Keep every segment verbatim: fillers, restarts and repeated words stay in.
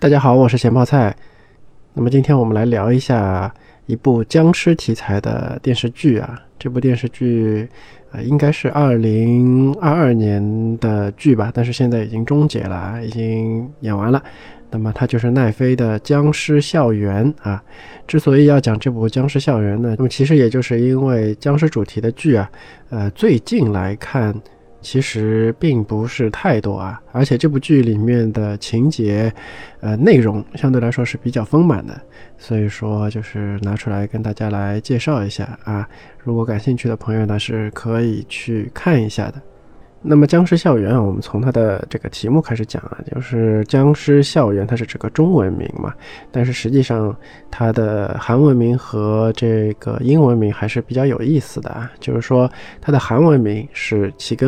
大家好，我是咸泡菜。那么今天我们来聊一下一部僵尸题材的电视剧啊。这部电视剧呃应该是二零二二年的剧吧，但是现在已经终结了，已经演完了。那么它就是奈飞的《僵尸校园》啊。之所以要讲这部《僵尸校园》呢，那么其实也就是因为僵尸主题的剧啊，呃，最近来看其实并不是太多啊，而且这部剧里面的情节呃，内容相对来说是比较丰满的，所以说就是拿出来跟大家来介绍一下啊。如果感兴趣的朋友呢，是可以去看一下的。那么僵尸校园啊，我们从它的这个题目开始讲啊，就是僵尸校园，它是这个中文名嘛，但是实际上它的韩文名和这个英文名还是比较有意思的啊。就是说它的韩文名是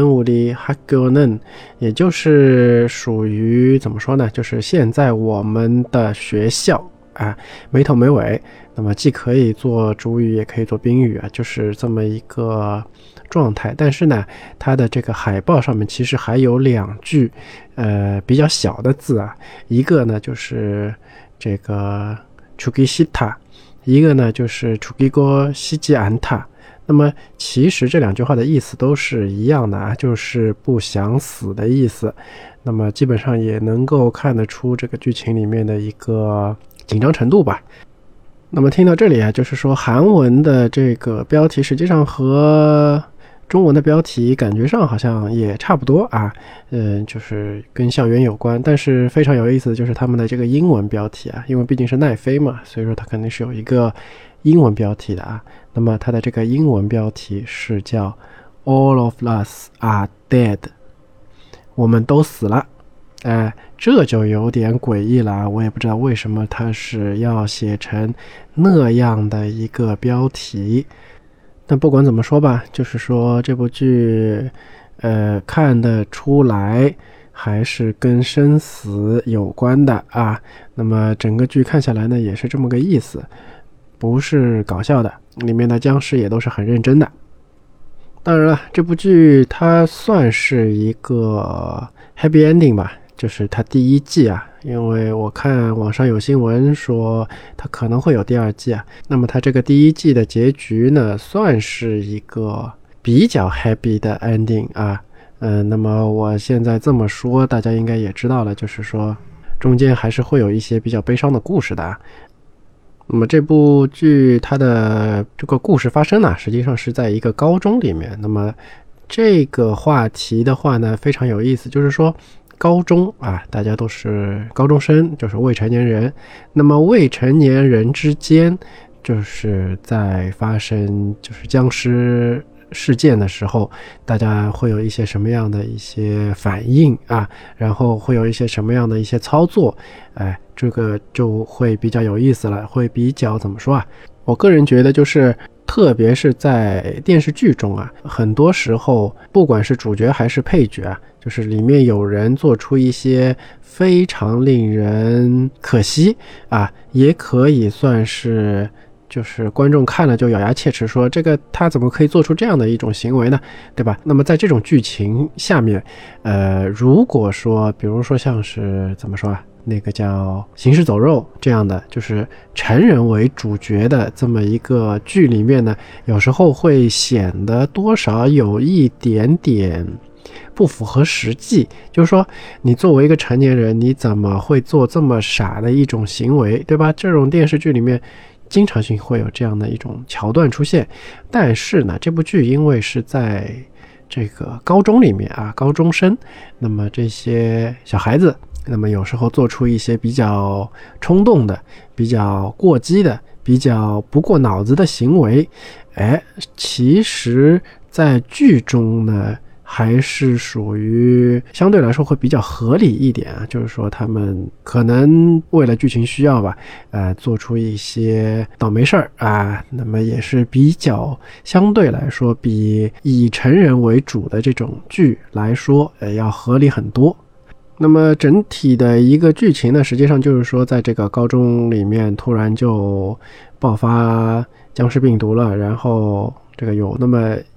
지금우리학교는，也就是属于怎么说呢，就是现在我们的学校啊，没头没尾，那么既可以做主语也可以做宾语啊，就是这么一个状态。但是呢，它的这个海报上面其实还有两句呃比较小的字啊，一个呢就是这个죽기 싫다，一个呢就是죽이고 싶지 않다。那么其实这两句话的意思都是一样的啊，就是不想死的意思。那么基本上也能够看得出这个剧情里面的一个紧张程度吧。那么听到这里啊，就是说韩文的这个标题实际上和中文的标题感觉上好像也差不多啊，嗯，就是跟校园有关。但是非常有意思的就是他们的这个英文标题啊，因为毕竟是奈飞嘛，所以说它肯定是有一个英文标题的啊。那么它的这个英文标题是叫 All of us are dead， 我们都死了。哎，这就有点诡异了，我也不知道为什么它是要写成那样的一个标题。但不管怎么说吧，就是说这部剧呃看得出来还是跟生死有关的啊。那么整个剧看下来呢，也是这么个意思，不是搞笑的，里面的僵尸也都是很认真的。当然了，这部剧它算是一个 happy ending 吧，就是它第一季啊，因为我看网上有新闻说它可能会有第二季啊。那么它这个第一季的结局呢，算是一个比较 happy 的 ending 啊。嗯、呃，那么我现在这么说，大家应该也知道了，就是说中间还是会有一些比较悲伤的故事的啊。那么这部剧它的这个故事发生呢，实际上是在一个高中里面。那么这个话题的话呢，非常有意思，就是说高中啊，大家都是高中生，就是未成年人。那么未成年人之间，就是在发生就是僵尸事件的时候，大家会有一些什么样的一些反应啊？然后会有一些什么样的一些操作？哎，这个就会比较有意思了，会比较怎么说啊？我个人觉得就是特别是在电视剧中啊，很多时候不管是主角还是配角啊，就是里面有人做出一些非常令人可惜啊，也可以算是就是观众看了就咬牙切齿，说这个他怎么可以做出这样的一种行为呢，对吧？那么在这种剧情下面呃，如果说比如说像是怎么说啊，那个叫行尸走肉这样的，就是成人为主角的这么一个剧里面呢，有时候会显得多少有一点点不符合实际。就是说你作为一个成年人，你怎么会做这么傻的一种行为，对吧？这种电视剧里面经常性会有这样的一种桥段出现。但是呢，这部剧因为是在这个高中里面啊，高中生，那么这些小孩子，那么有时候做出一些比较冲动的、比较过激的、比较不过脑子的行为，哎，其实在剧中呢还是属于相对来说会比较合理一点啊，就是说他们可能为了剧情需要吧，呃，做出一些倒霉事儿啊，那么也是比较相对来说比以成人为主的这种剧来说，呃，要合理很多。那么整体的一个剧情呢，实际上就是说在这个高中里面突然就爆发僵尸病毒了，然后这个有那么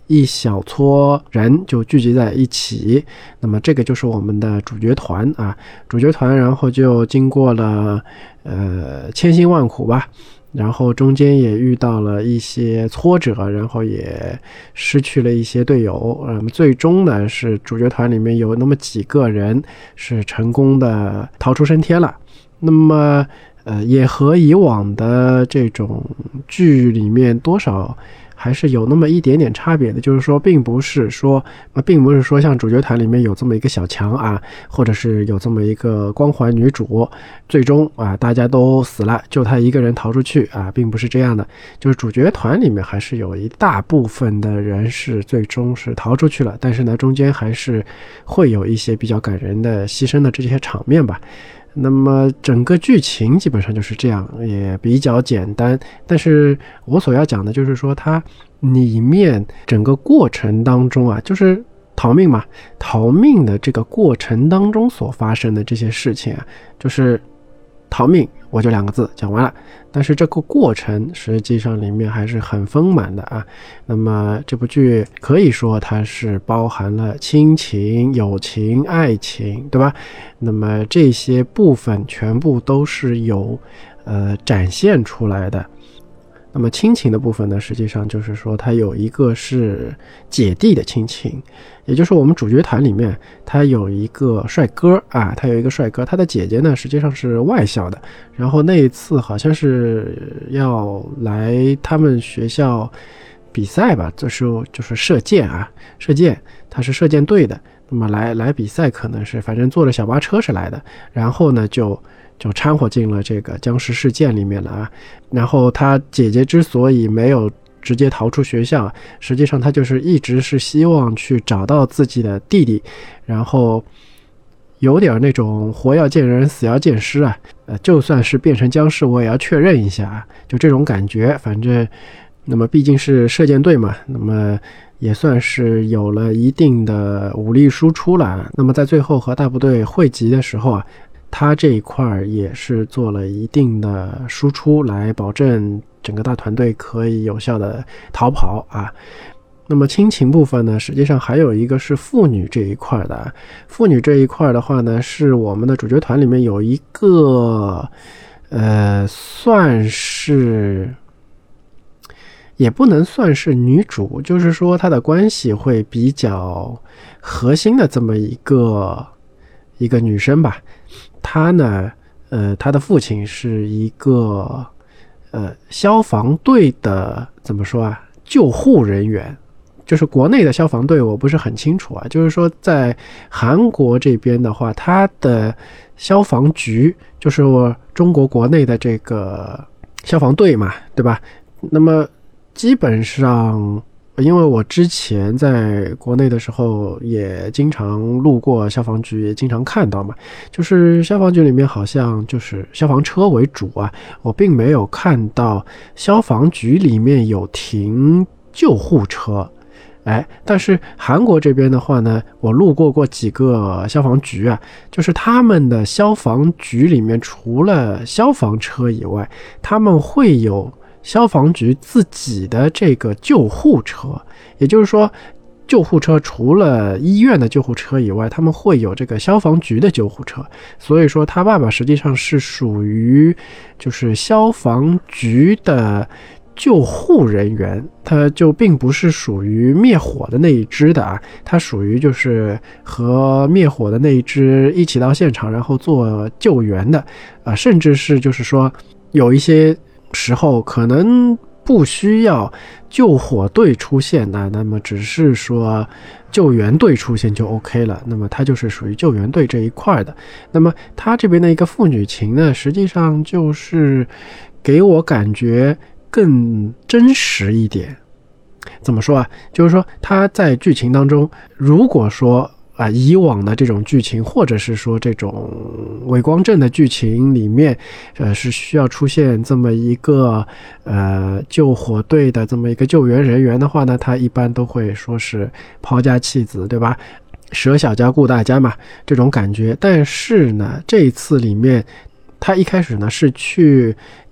一小撮人就聚集在一起，那么这个就是我们的主角团啊，主角团，然后就经过了呃千辛万苦吧，然后中间也遇到了一些挫折，然后也失去了一些队友，嗯，最终呢是主角团里面有那么几个人是成功的逃出升天了。那么呃，也和以往的这种剧里面多少还是有那么一点点差别的，就是说并不是说呃，并不是说像主角团里面有这么一个小强啊，或者是有这么一个光环女主，最终啊大家都死了，就她一个人逃出去啊，并不是这样的。就是主角团里面还是有一大部分的人是最终是逃出去了，但是呢中间还是会有一些比较感人的牺牲的这些场面吧。那么整个剧情基本上就是这样，也比较简单，但是我所要讲的就是说它里面整个过程当中啊，就是逃命嘛，逃命的这个过程当中所发生的这些事情啊，就是逃命，我就两个字讲完了。但是这个过程实际上里面还是很丰满的啊。那么这部剧可以说它是包含了亲情、友情、爱情，对吧？那么这些部分全部都是有呃展现出来的。那么亲情的部分呢，实际上就是说它有一个是姐弟的亲情，也就是我们主角团里面他有一个帅哥啊，他有一个帅哥，他的姐姐呢实际上是外校的，然后那一次好像是要来他们学校比赛吧，这时候就是射箭啊，射箭，他是射箭队的，那么来来比赛可能是反正坐着小巴车是来的，然后呢就就掺和进了这个僵尸事件里面了啊。然后他姐姐之所以没有直接逃出学校，实际上他就是一直是希望去找到自己的弟弟，然后有点那种活要见人死要见尸啊，呃，就算是变成僵尸我也要确认一下，就这种感觉。反正那么毕竟是射箭队嘛，那么也算是有了一定的武力输出了。那么在最后和大部队汇集的时候啊，他这一块也是做了一定的输出，来保证整个大团队可以有效的逃跑啊。那么亲情部分呢，实际上还有一个是父女这一块的。父女这一块的话呢，是我们的主角团里面有一个呃，算是也不能算是女主，就是说她的关系会比较核心的这么一个一个女生吧。她呢呃，她的父亲是一个呃消防队的，怎么说啊，救护人员。就是国内的消防队我不是很清楚啊，就是说在韩国这边的话，它的消防局就是我中国国内的这个消防队嘛，对吧？那么基本上因为我之前在国内的时候也经常路过消防局，也经常看到嘛，就是消防局里面好像就是消防车为主啊，我并没有看到消防局里面有停救护车。哎，但是韩国这边的话呢，我路过过几个消防局啊，就是他们的消防局里面除了消防车以外，他们会有消防局自己的这个救护车，也就是说救护车除了医院的救护车以外，他们会有这个消防局的救护车。所以说他爸爸实际上是属于就是消防局的救护人员，他就并不是属于灭火的那一支的啊，他属于就是和灭火的那一支一起到现场，然后做救援的啊，甚至是就是说有一些时候可能不需要救火队出现啊，那么只是说救援队出现就 OK 了，那么他就是属于救援队这一块的。那么他这边的一个父女情呢，实际上就是给我感觉更真实一点。怎么说啊，就是说他在剧情当中，如果说啊，以往的这种剧情，或者是说这种伪光正的剧情里面，呃，是需要出现这么一个呃救火队的这么一个救援人员的话呢，他一般都会说是抛家弃子，对吧？舍小家顾大家嘛，这种感觉。但是呢，这一次里面，他一开始呢是去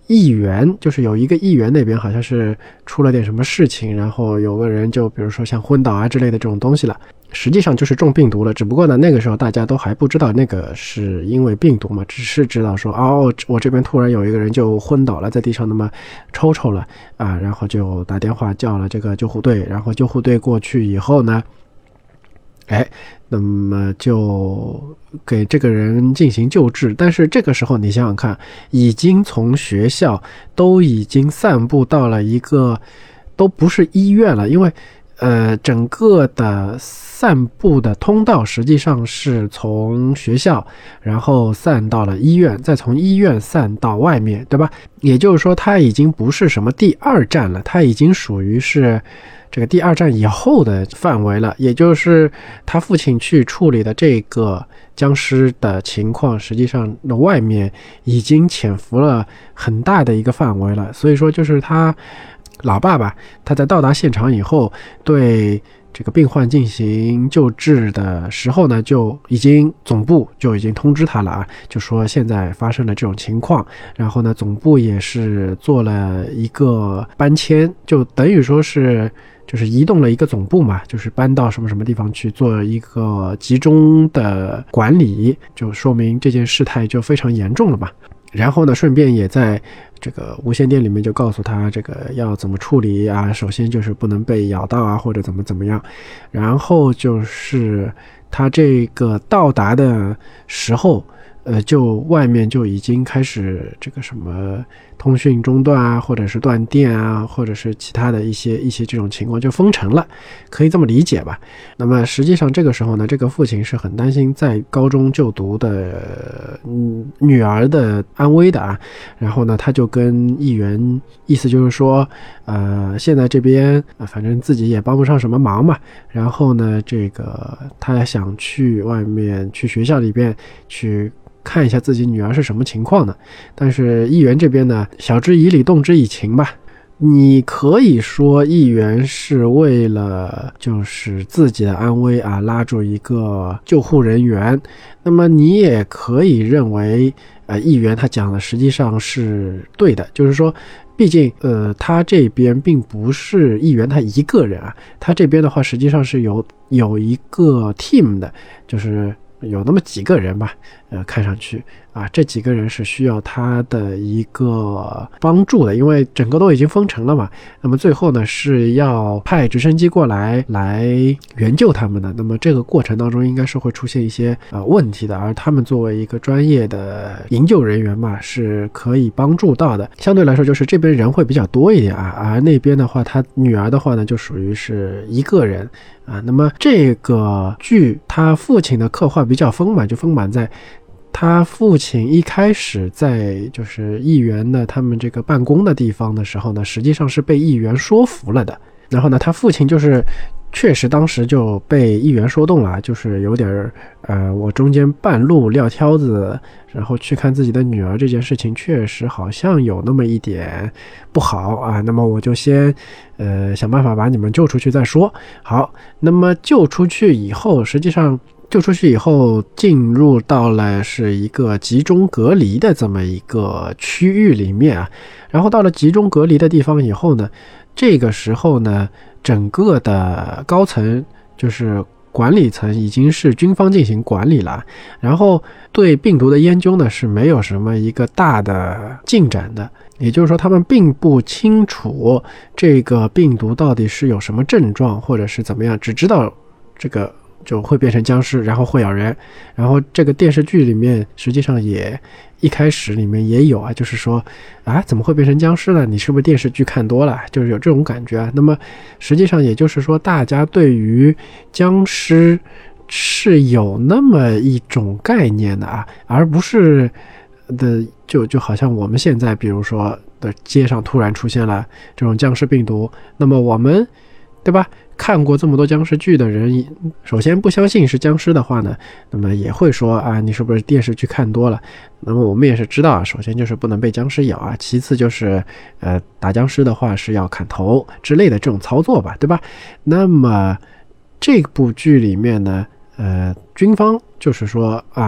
议员，就是有一个议员那边好像是出了点什么事情，然后有个人就比如说像昏倒啊之类的这种东西了，实际上就是中病毒了。只不过呢那个时候大家都还不知道那个是因为病毒嘛，只是知道说哦我这边突然有一个人就昏倒了在地上，那么抽抽了啊，然后就打电话叫了这个救护队，然后救护队过去以后呢，哎，那么就给这个人进行救治。但是这个时候你想想看，已经从学校都已经散布到了一个都不是医院了，因为呃，整个的散布的通道实际上是从学校然后散到了医院，再从医院散到外面，对吧？也就是说它已经不是什么第二站了，它已经属于是这个第二站以后的范围了。也就是他父亲去处理的这个僵尸的情况，实际上的外面已经潜伏了很大的一个范围了。所以说就是他老爸爸他在到达现场以后，对这个病患进行救治的时候呢，就已经总部就已经通知他了啊，就说现在发生了这种情况，然后呢总部也是做了一个搬迁，就等于说是就是移动了一个总部嘛，就是搬到什么什么地方去做一个集中的管理，就说明这件事态就非常严重了嘛。然后呢顺便也在这个无线电里面就告诉他这个要怎么处理啊，首先就是不能被咬到啊，或者怎么怎么样。然后就是他这个到达的时候呃，就外面就已经开始这个什么通讯中断啊，或者是断电啊，或者是其他的一些一些这种情况就封城了，可以这么理解吧。那么实际上这个时候呢，这个父亲是很担心在高中就读的嗯女儿的安危的啊。然后呢他就跟议员意思就是说呃现在这边、呃、反正自己也帮不上什么忙嘛，然后呢这个他想去外面去学校里边去看一下自己女儿是什么情况呢。但是议员这边呢晓之以理动之以情吧，你可以说议员是为了就是自己的安危啊拉住一个救护人员，那么你也可以认为呃，议员他讲的实际上是对的，就是说毕竟呃，他这边并不是议员他一个人啊，他这边的话实际上是有有一个 team 的，就是有那么几个人吧，呃，看上去啊，这几个人是需要他的一个帮助的，因为整个都已经封城了嘛。那么最后呢，是要派直升机过来来援救他们的。那么这个过程当中应该是会出现一些呃问题的，而他们作为一个专业的营救人员嘛，是可以帮助到的。相对来说，就是这边人会比较多一点啊，而那边的话，他女儿的话呢，就属于是一个人。啊，那么这个剧他父亲的刻画比较丰满，就丰满在他父亲一开始在就是议员的他们这个办公的地方的时候呢，实际上是被议员说服了的。然后呢，他父亲就是确实当时就被议员说动了，就是有点呃，我中间半路撂挑子，然后去看自己的女儿这件事情，确实好像有那么一点不好啊。那么我就先呃想办法把你们救出去再说。好，那么救出去以后，实际上救出去以后进入到了是一个集中隔离的这么一个区域里面啊。然后到了集中隔离的地方以后呢，这个时候呢，整个的高层就是管理层已经是军方进行管理了，然后对病毒的研究呢是没有什么一个大的进展的，也就是说他们并不清楚这个病毒到底是有什么症状或者是怎么样，只知道这个就会变成僵尸，然后会咬人。然后这个电视剧里面实际上也一开始里面也有啊，就是说啊怎么会变成僵尸呢？你是不是电视剧看多了？就是有这种感觉啊。那么实际上也就是说，大家对于僵尸是有那么一种概念的啊，而不是的就就好像我们现在比如说的街上突然出现了这种僵尸病毒，那么我们对吧？看过这么多僵尸剧的人，首先不相信是僵尸的话呢，那么也会说啊，你是不是电视剧看多了？那么我们也是知道啊，首先就是不能被僵尸咬啊，其次就是呃打僵尸的话是要砍头之类的这种操作吧，对吧？那么这部剧里面呢，呃，军方就是说啊，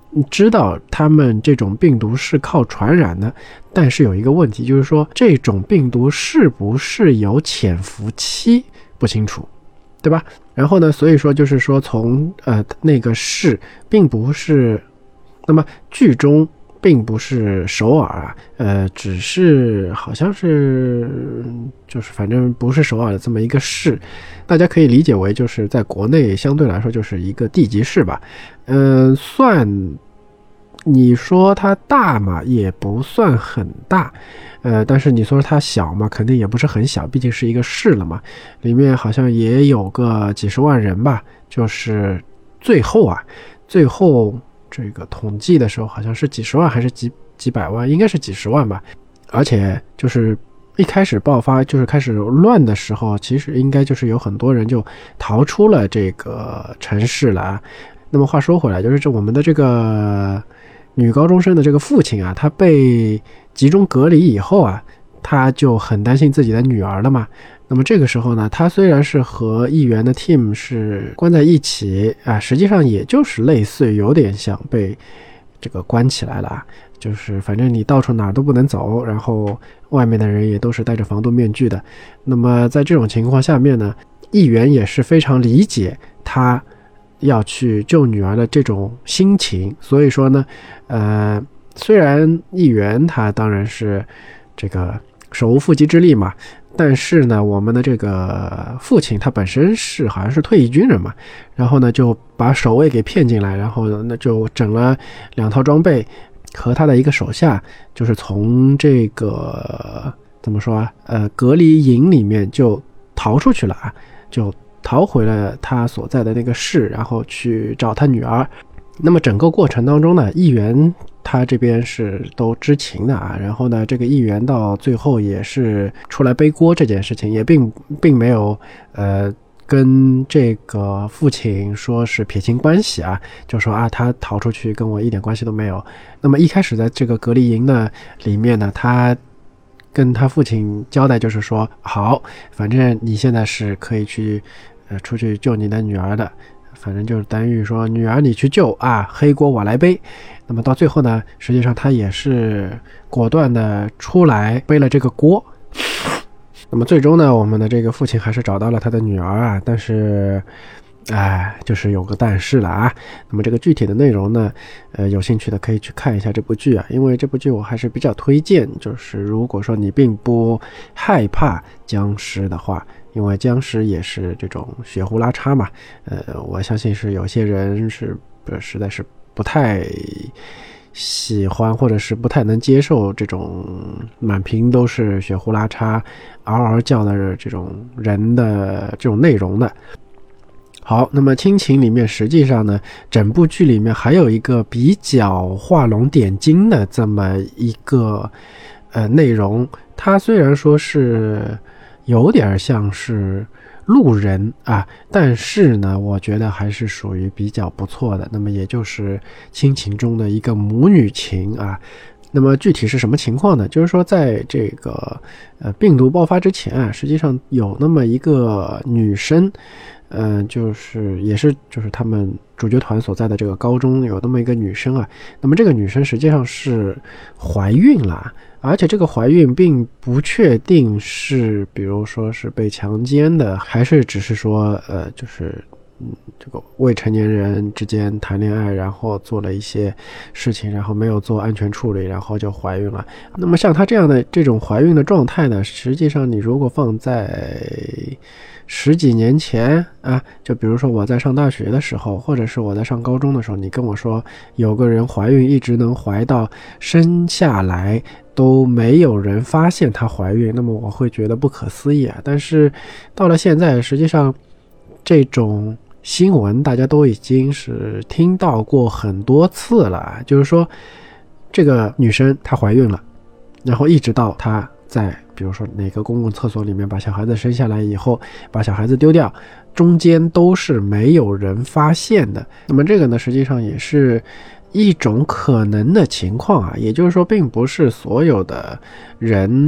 知道他们这种病毒是靠传染的，但是有一个问题，就是说这种病毒是不是有潜伏期不清楚，对吧？然后呢，所以说就是说从呃那个市并不是，那么剧中并不是首尔啊，呃，只是好像是就是反正不是首尔的这么一个市，大家可以理解为就是在国内相对来说就是一个地级市吧，嗯、呃，算你说它大嘛，也不算很大。呃，但是你说它小嘛，肯定也不是很小，毕竟是一个市了嘛，里面好像也有个几十万人吧，就是最后啊，最后这个统计的时候好像是几十万还是几几百万，应该是几十万吧，而且就是一开始爆发就是开始乱的时候，其实应该就是有很多人就逃出了这个城市了啊。那么话说回来，就是这我们的这个女高中生的这个父亲啊，他被集中隔离以后啊，他就很担心自己的女儿了嘛。那么这个时候呢，他虽然是和议员的 team 是关在一起啊，实际上也就是类似于有点像被这个关起来了，就是反正你到处哪儿都不能走，然后外面的人也都是戴着防毒面具的。那么在这种情况下面呢，议员也是非常理解他要去救女儿的这种心情，所以说呢，呃，虽然议员他当然是这个手无缚鸡之力嘛，但是呢，我们的这个父亲他本身是好像是退役军人嘛，然后呢就把守卫给骗进来，然后呢就整了两套装备，和他的一个手下就是从这个怎么说啊，呃，隔离营里面就逃出去了啊，就逃回了他所在的那个市，然后去找他女儿。那么整个过程当中呢，议员他这边是都知情的啊，然后呢，这个议员到最后也是出来背锅这件事情，也并并没有呃跟这个父亲说是撇清关系啊，就说啊他逃出去跟我一点关系都没有。那么一开始在这个隔离营的里面呢，他跟他父亲交代就是说，好，反正你现在是可以去呃出去救你的女儿的，反正就是等于说女儿你去救啊，黑锅我来背。那么到最后呢，实际上他也是果断的出来背了这个锅。那么最终呢，我们的这个父亲还是找到了他的女儿啊，但是哎，就是有个但是了啊。那么这个具体的内容呢，呃，有兴趣的可以去看一下这部剧啊，因为这部剧我还是比较推荐，就是如果说你并不害怕僵尸的话，因为僵尸也是这种血呼拉叉嘛，呃，我相信是有些人是实在是不太喜欢或者是不太能接受这种满屏都是血呼拉叉嗷嗷叫的这种人的这种内容的。好，那么亲情里面实际上呢，整部剧里面还有一个比较画龙点睛的这么一个呃内容，它虽然说是有点像是路人啊，但是呢，我觉得还是属于比较不错的。那么也就是亲情中的一个母女情啊。那么具体是什么情况呢？就是说在这个呃病毒爆发之前啊，实际上有那么一个女生，嗯、呃，就是也是就是他们主角团所在的这个高中有那么一个女生啊。那么这个女生实际上是怀孕了，而且这个怀孕并不确定是比如说是被强奸的，还是只是说呃就是嗯，这个未成年人之间谈恋爱，然后做了一些事情，然后没有做安全处理，然后就怀孕了。那么像她这样的这种怀孕的状态呢，实际上你如果放在十几年前啊，就比如说我在上大学的时候，或者是我在上高中的时候，你跟我说有个人怀孕一直能怀到生下来都没有人发现她怀孕，那么我会觉得不可思议啊。但是到了现在，实际上这种新闻大家都已经是听到过很多次了，就是说这个女生她怀孕了，然后一直到她在比如说哪个公共厕所里面把小孩子生下来以后，把小孩子丢掉，中间都是没有人发现的。那么这个呢，实际上也是一种可能的情况啊，也就是说并不是所有的人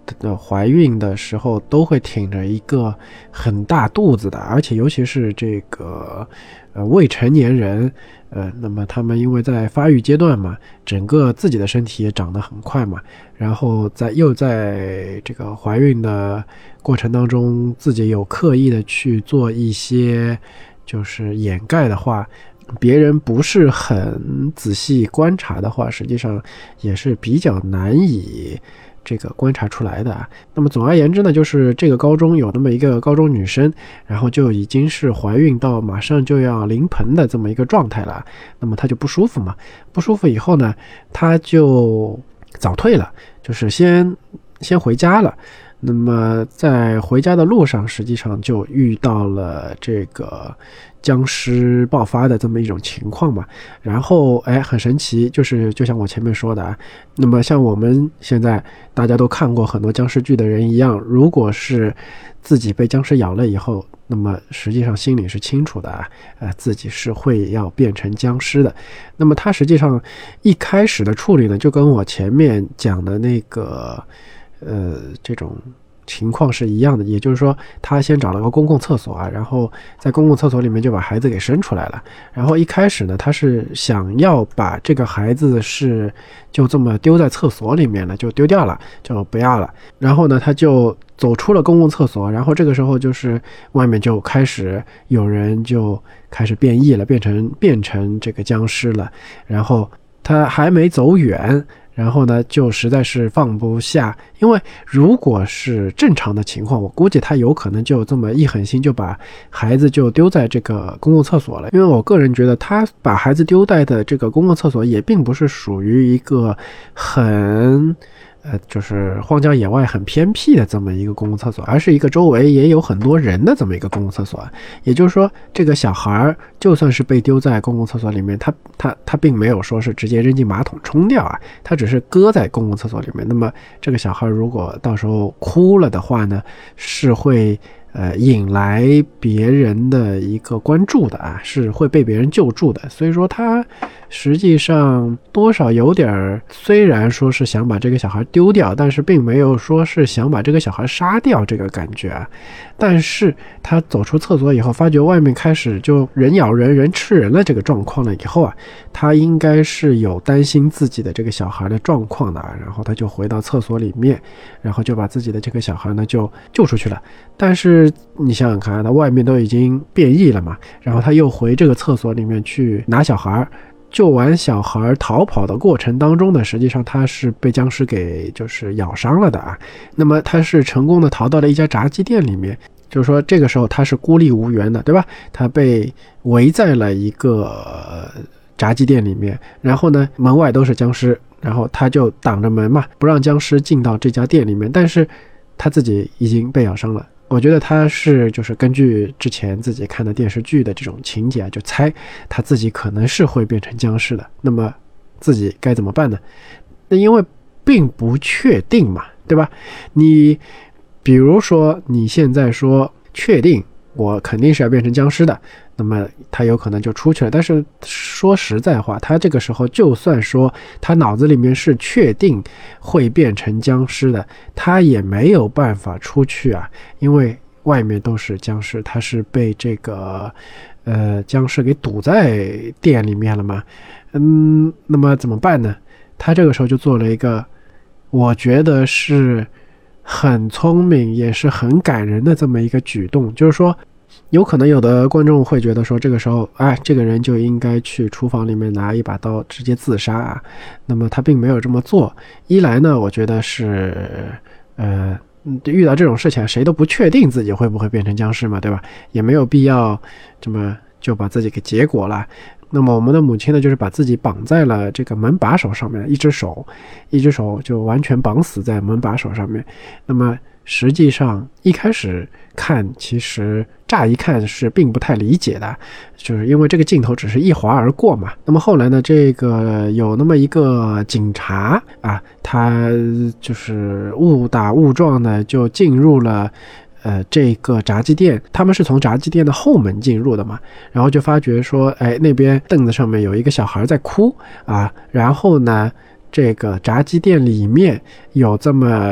的怀孕的时候都会挺着一个很大肚子的，而且尤其是这个呃未成年人，呃，那么他们因为在发育阶段嘛，整个自己的身体也长得很快嘛，然后在又在这个怀孕的过程当中，自己有刻意的去做一些就是掩盖的话，别人不是很仔细观察的话，实际上也是比较难以这个观察出来的啊。那么总而言之呢，就是这个高中有那么一个高中女生，然后就已经是怀孕到马上就要临盆的这么一个状态了。那么她就不舒服嘛，不舒服以后呢，她就早退了，就是先先回家了。那么在回家的路上，实际上就遇到了这个僵尸爆发的这么一种情况嘛。然后哎，很神奇，就是就像我前面说的啊，那么像我们现在大家都看过很多僵尸剧的人一样，如果是自己被僵尸咬了以后，那么实际上心里是清楚的啊，呃，自己是会要变成僵尸的。那么他实际上一开始的处理呢，就跟我前面讲的那个呃，这种情况是一样的，也就是说，他先找了个公共厕所啊，然后在公共厕所里面就把孩子给生出来了。然后一开始呢，他是想要把这个孩子是就这么丢在厕所里面了，就丢掉了，就不要了。然后呢，他就走出了公共厕所，然后这个时候就是外面就开始有人就开始变异了，变成变成这个僵尸了。然后他还没走远，然后呢，就实在是放不下，因为如果是正常的情况，我估计他有可能就这么一狠心就把孩子就丢在这个公共厕所了。因为我个人觉得，他把孩子丢在的这个公共厕所也并不是属于一个很呃，就是荒郊野外很偏僻的这么一个公共厕所，而是一个周围也有很多人的这么一个公共厕所。也就是说，这个小孩就算是被丢在公共厕所里面，他他他并没有说是直接扔进马桶冲掉啊，他只是搁在公共厕所里面。那么这个小孩如果到时候哭了的话呢，是会呃，引来别人的一个关注的啊，是会被别人救助的。所以说他实际上多少有点，虽然说是想把这个小孩丢掉，但是并没有说是想把这个小孩杀掉这个感觉啊。但是他走出厕所以后，发觉外面开始就人咬人人吃人了这个状况了以后啊，他应该是有担心自己的这个小孩的状况的啊，然后他就回到厕所里面，然后就把自己的这个小孩呢就救出去了。但是你想想看，他外面都已经变异了嘛，然后他又回这个厕所里面去拿小孩，救完小孩逃跑的过程当中呢，实际上他是被僵尸给就是咬伤了的啊。那么他是成功的逃到了一家炸鸡店里面，就是说这个时候他是孤立无援的，对吧？他被围在了一个炸鸡店里面，然后呢门外都是僵尸，然后他就挡着门嘛，不让僵尸进到这家店里面，但是他自己已经被咬伤了。我觉得他是就是根据之前自己看的电视剧的这种情节啊，就猜他自己可能是会变成僵尸的。那么自己该怎么办呢？那因为并不确定嘛，对吧？你比如说你现在说确定我肯定是要变成僵尸的，那么他有可能就出去了。但是说实在话，他这个时候就算说他脑子里面是确定会变成僵尸的，他也没有办法出去啊，因为外面都是僵尸，他是被这个呃僵尸给堵在店里面了嘛。嗯，那么怎么办呢？他这个时候就做了一个我觉得是很聪明也是很感人的这么一个举动，就是说有可能有的观众会觉得说这个时候哎，这个人就应该去厨房里面拿一把刀直接自杀啊。那么他并没有这么做，一来呢我觉得是呃遇到这种事情谁都不确定自己会不会变成僵尸嘛，对吧？也没有必要这么就把自己给结果了。那么我们的母亲呢，就是把自己绑在了这个门把手上面，一只手一只手就完全绑死在门把手上面。那么实际上一开始看其实乍一看是并不太理解的，就是因为这个镜头只是一划而过嘛。那么后来呢，这个有那么一个警察啊，他就是误打误撞的就进入了呃，这个炸鸡店，他们是从炸鸡店的后门进入的嘛，然后就发觉说，哎，那边凳子上面有一个小孩在哭啊，然后呢，这个炸鸡店里面有这么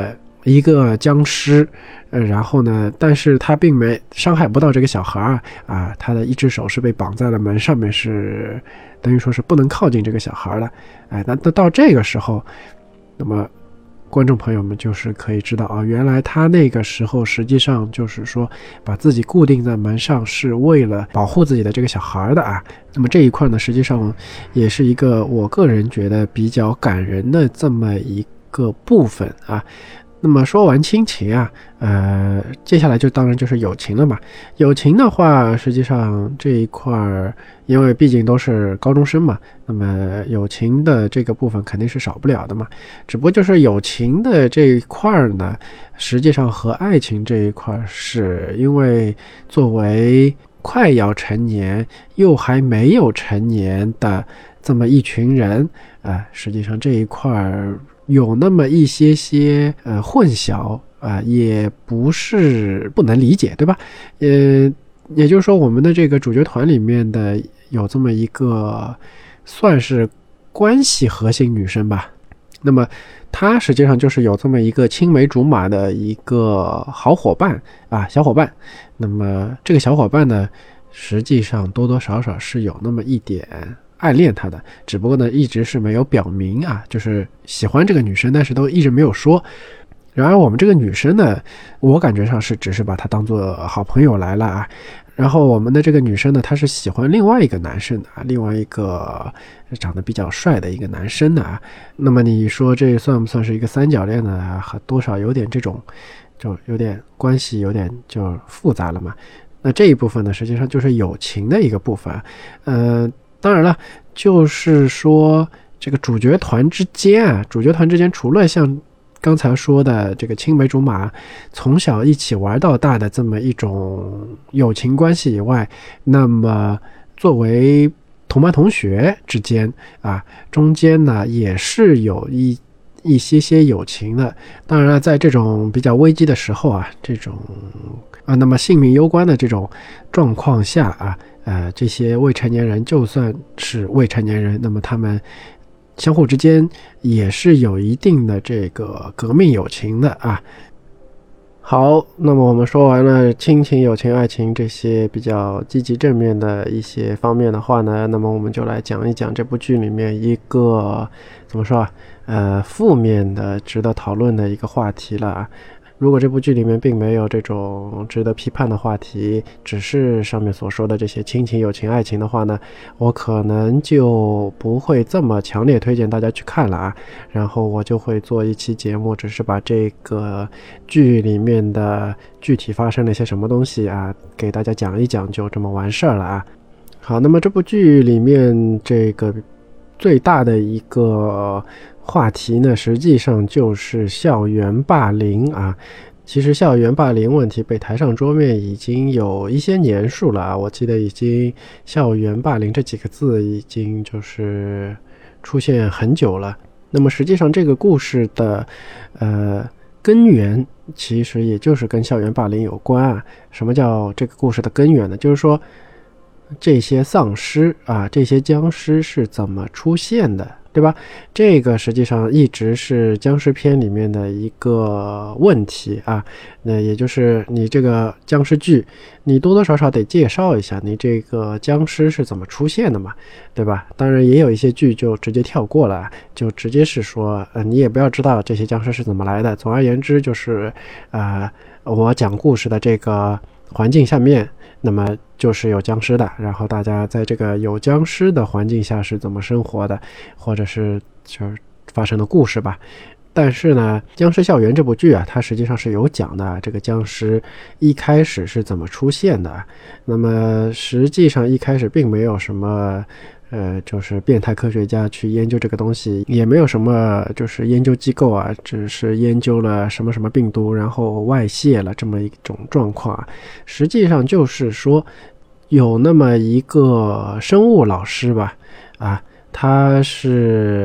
一个僵尸，呃，然后呢，但是他并没伤害不到这个小孩啊，啊，他的一只手是被绑在了门上面，是等于说是不能靠近这个小孩的，哎，那那到这个时候，那么观众朋友们就是可以知道啊，原来他那个时候实际上就是说把自己固定在门上是为了保护自己的这个小孩的啊。那么这一块呢，实际上也是一个我个人觉得比较感人的这么一个部分啊。那么说完亲情啊，呃，接下来就当然就是友情了嘛。友情的话，实际上这一块儿，因为毕竟都是高中生嘛，那么友情的这个部分肯定是少不了的嘛。只不过就是友情的这一块儿呢，实际上和爱情这一块儿，是因为作为快要成年又还没有成年的这么一群人啊、呃，实际上这一块儿有那么一些些呃混淆啊、呃，也不是不能理解，对吧？呃，也就是说，我们的这个主角团里面的有这么一个算是关系核心女生吧。那么她实际上就是有这么一个青梅竹马的一个好伙伴啊，小伙伴。那么这个小伙伴呢，实际上多多少少是有那么一点暗恋她的，只不过呢一直是没有表明啊，就是喜欢这个女生，但是都一直没有说。然而我们这个女生呢，我感觉上是只是把她当做好朋友来了啊。然后我们的这个女生呢，她是喜欢另外一个男生的啊，另外一个长得比较帅的一个男生的啊。那么你说这算不算是一个三角恋呢？多少有点这种，就有点关系有点就复杂了嘛。那这一部分呢，实际上就是友情的一个部分。呃，当然了，就是说这个主角团之间啊，主角团之间除了像刚才说的这个青梅竹马从小一起玩到大的这么一种友情关系以外，那么作为同班同学之间啊，中间呢也是有一一些些友情的。当然了，在这种比较危机的时候啊，这种啊那么性命攸关的这种状况下啊，呃这些未成年人就算是未成年人，那么他们相互之间也是有一定的这个革命友情的啊。好，那么我们说完了亲情、友情、爱情这些比较积极正面的一些方面的话呢，那么我们就来讲一讲这部剧里面一个怎么说啊，呃，负面的值得讨论的一个话题了啊。如果这部剧里面并没有这种值得批判的话题，只是上面所说的这些亲情、友情、爱情的话呢，我可能就不会这么强烈推荐大家去看了啊。然后我就会做一期节目，只是把这个剧里面的具体发生了一些什么东西啊，给大家讲一讲，就这么完事儿了啊。好，那么这部剧里面这个最大的一个话题呢，实际上就是校园霸凌啊。其实校园霸凌问题被抬上桌面已经有一些年数了啊，我记得已经校园霸凌这几个字已经就是出现很久了。那么实际上这个故事的呃根源其实也就是跟校园霸凌有关啊。什么叫这个故事的根源呢？就是说这些丧尸啊，这些僵尸是怎么出现的，对吧？这个实际上一直是僵尸片里面的一个问题啊。那也就是你这个僵尸剧，你多多少少得介绍一下你这个僵尸是怎么出现的嘛，对吧？当然也有一些剧就直接跳过了，就直接是说，呃，你也不要知道这些僵尸是怎么来的。总而言之，就是呃，我讲故事的这个环境下面，那么就是有僵尸的，然后大家在这个有僵尸的环境下是怎么生活的，或者是就是发生的故事吧。但是呢，《僵尸校园》这部剧啊，它实际上是有讲的这个僵尸一开始是怎么出现的。那么实际上一开始并没有什么呃，就是变态科学家去研究这个东西，也没有什么就是研究机构啊，只是研究了什么什么病毒，然后外泄了这么一种状况啊。实际上就是说，有那么一个生物老师吧，啊，他是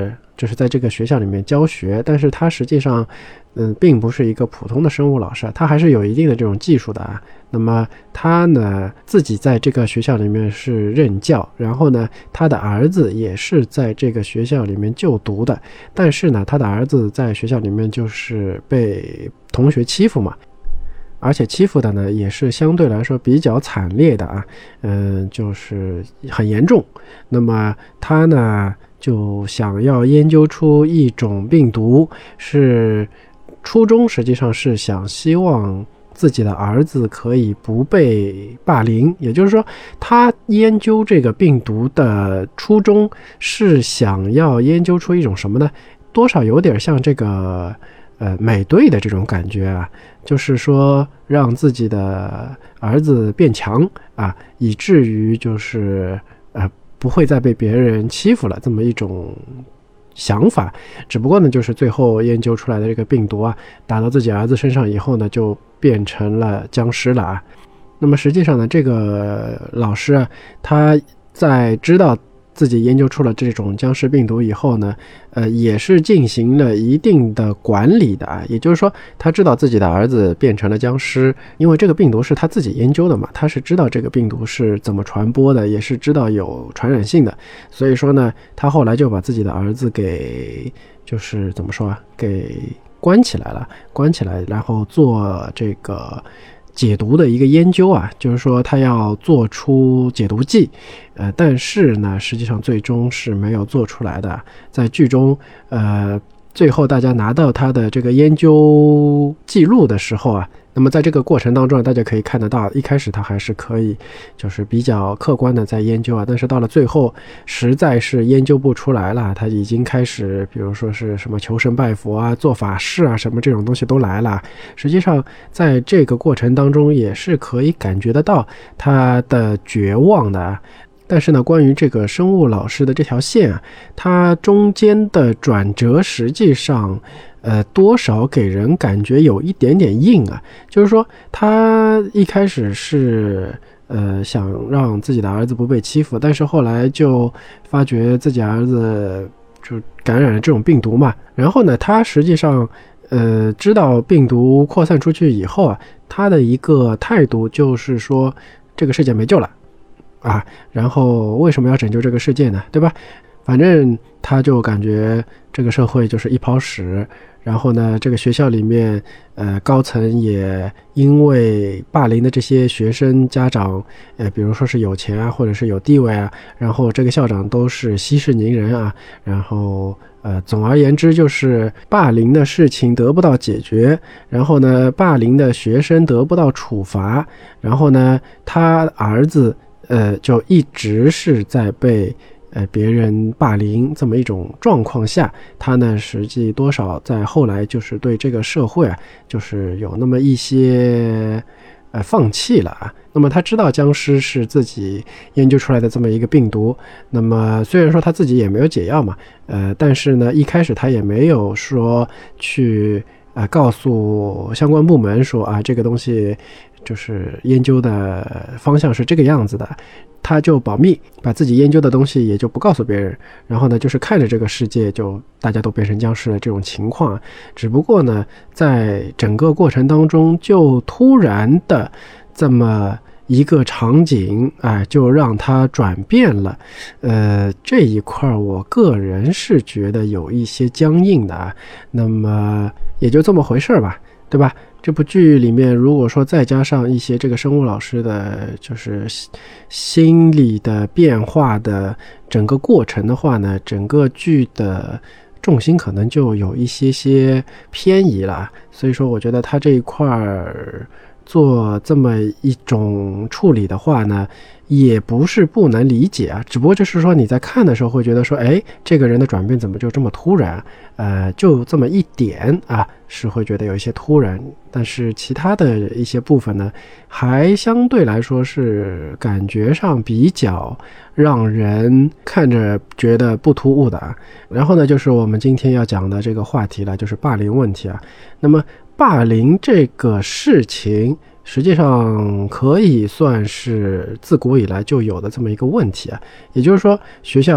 就是在这个学校里面教学，但是他实际上嗯，并不是一个普通的生物老师，他还是有一定的这种技术的啊。那么他呢自己在这个学校里面是任教，然后呢他的儿子也是在这个学校里面就读的，但是呢他的儿子在学校里面就是被同学欺负嘛，而且欺负的呢也是相对来说比较惨烈的啊，嗯，就是很严重。那么他呢就想要研究出一种病毒，是初衷实际上是想希望自己的儿子可以不被霸凌，也就是说他研究这个病毒的初衷是想要研究出一种什么呢？多少有点像这个呃美队的这种感觉啊，就是说让自己的儿子变强啊，以至于就是呃不会再被别人欺负了，这么一种想法。只不过呢就是最后研究出来的这个病毒啊打到自己儿子身上以后呢就变成了僵尸了啊。那么实际上呢这个老师啊他在知道自己研究出了这种僵尸病毒以后呢呃，也是进行了一定的管理的啊，也就是说他知道自己的儿子变成了僵尸，因为这个病毒是他自己研究的嘛，他是知道这个病毒是怎么传播的，也是知道有传染性的，所以说呢他后来就把自己的儿子给就是怎么说啊给关起来了关起来然后做这个解毒的一个研究啊，就是说他要做出解毒剂，呃，但是呢，实际上最终是没有做出来的。在剧中，呃，最后大家拿到他的这个研究记录的时候啊，那么在这个过程当中，大家可以看得到，一开始他还是可以，就是比较客观的在研究啊，但是到了最后，实在是研究不出来了，他已经开始，比如说是什么求神拜佛啊、做法事啊，什么这种东西都来了。实际上，在这个过程当中，也是可以感觉得到他的绝望的。但是呢，关于这个生物老师的这条线啊，它中间的转折实际上呃，多少给人感觉有一点点硬啊，就是说他一开始是呃想让自己的儿子不被欺负，但是后来就发觉自己儿子就感染了这种病毒嘛，然后呢他实际上呃知道病毒扩散出去以后啊，他的一个态度就是说这个世界没救了啊，然后为什么要拯救这个世界呢，对吧？反正他就感觉这个社会就是一泡屎，然后呢这个学校里面呃高层也因为霸凌的这些学生家长呃比如说是有钱啊或者是有地位啊，然后这个校长都是息事宁人啊，然后呃总而言之就是霸凌的事情得不到解决，然后呢霸凌的学生得不到处罚，然后呢他儿子呃就一直是在被呃，别人霸凌这么一种状况下，他呢实际多少在后来就是对这个社会啊，就是有那么一些呃放弃了啊。那么他知道僵尸是自己研究出来的这么一个病毒，那么虽然说他自己也没有解药嘛，呃，但是呢一开始他也没有说去呃告诉相关部门说啊这个东西就是研究的方向是这个样子的。他就保密，把自己研究的东西也就不告诉别人，然后呢就是看着这个世界就大家都变成僵尸的这种情况。只不过呢在整个过程当中就突然的这么一个场景哎，就让他转变了。呃，这一块我个人是觉得有一些僵硬的啊，那么也就这么回事吧，对吧？这部剧里面如果说再加上一些这个生物老师的就是心理的变化的整个过程的话呢，整个剧的重心可能就有一些些偏移了。所以说我觉得他这一块做这么一种处理的话呢，也不是不能理解啊，只不过就是说你在看的时候会觉得说，哎，这个人的转变怎么就这么突然？呃，就这么一点啊，是会觉得有一些突然，但是其他的一些部分呢，还相对来说是感觉上比较让人看着觉得不突兀的啊。然后呢，就是我们今天要讲的这个话题了，就是霸凌问题啊。那么霸凌这个事情实际上可以算是自古以来就有的这么一个问题啊，也就是说学校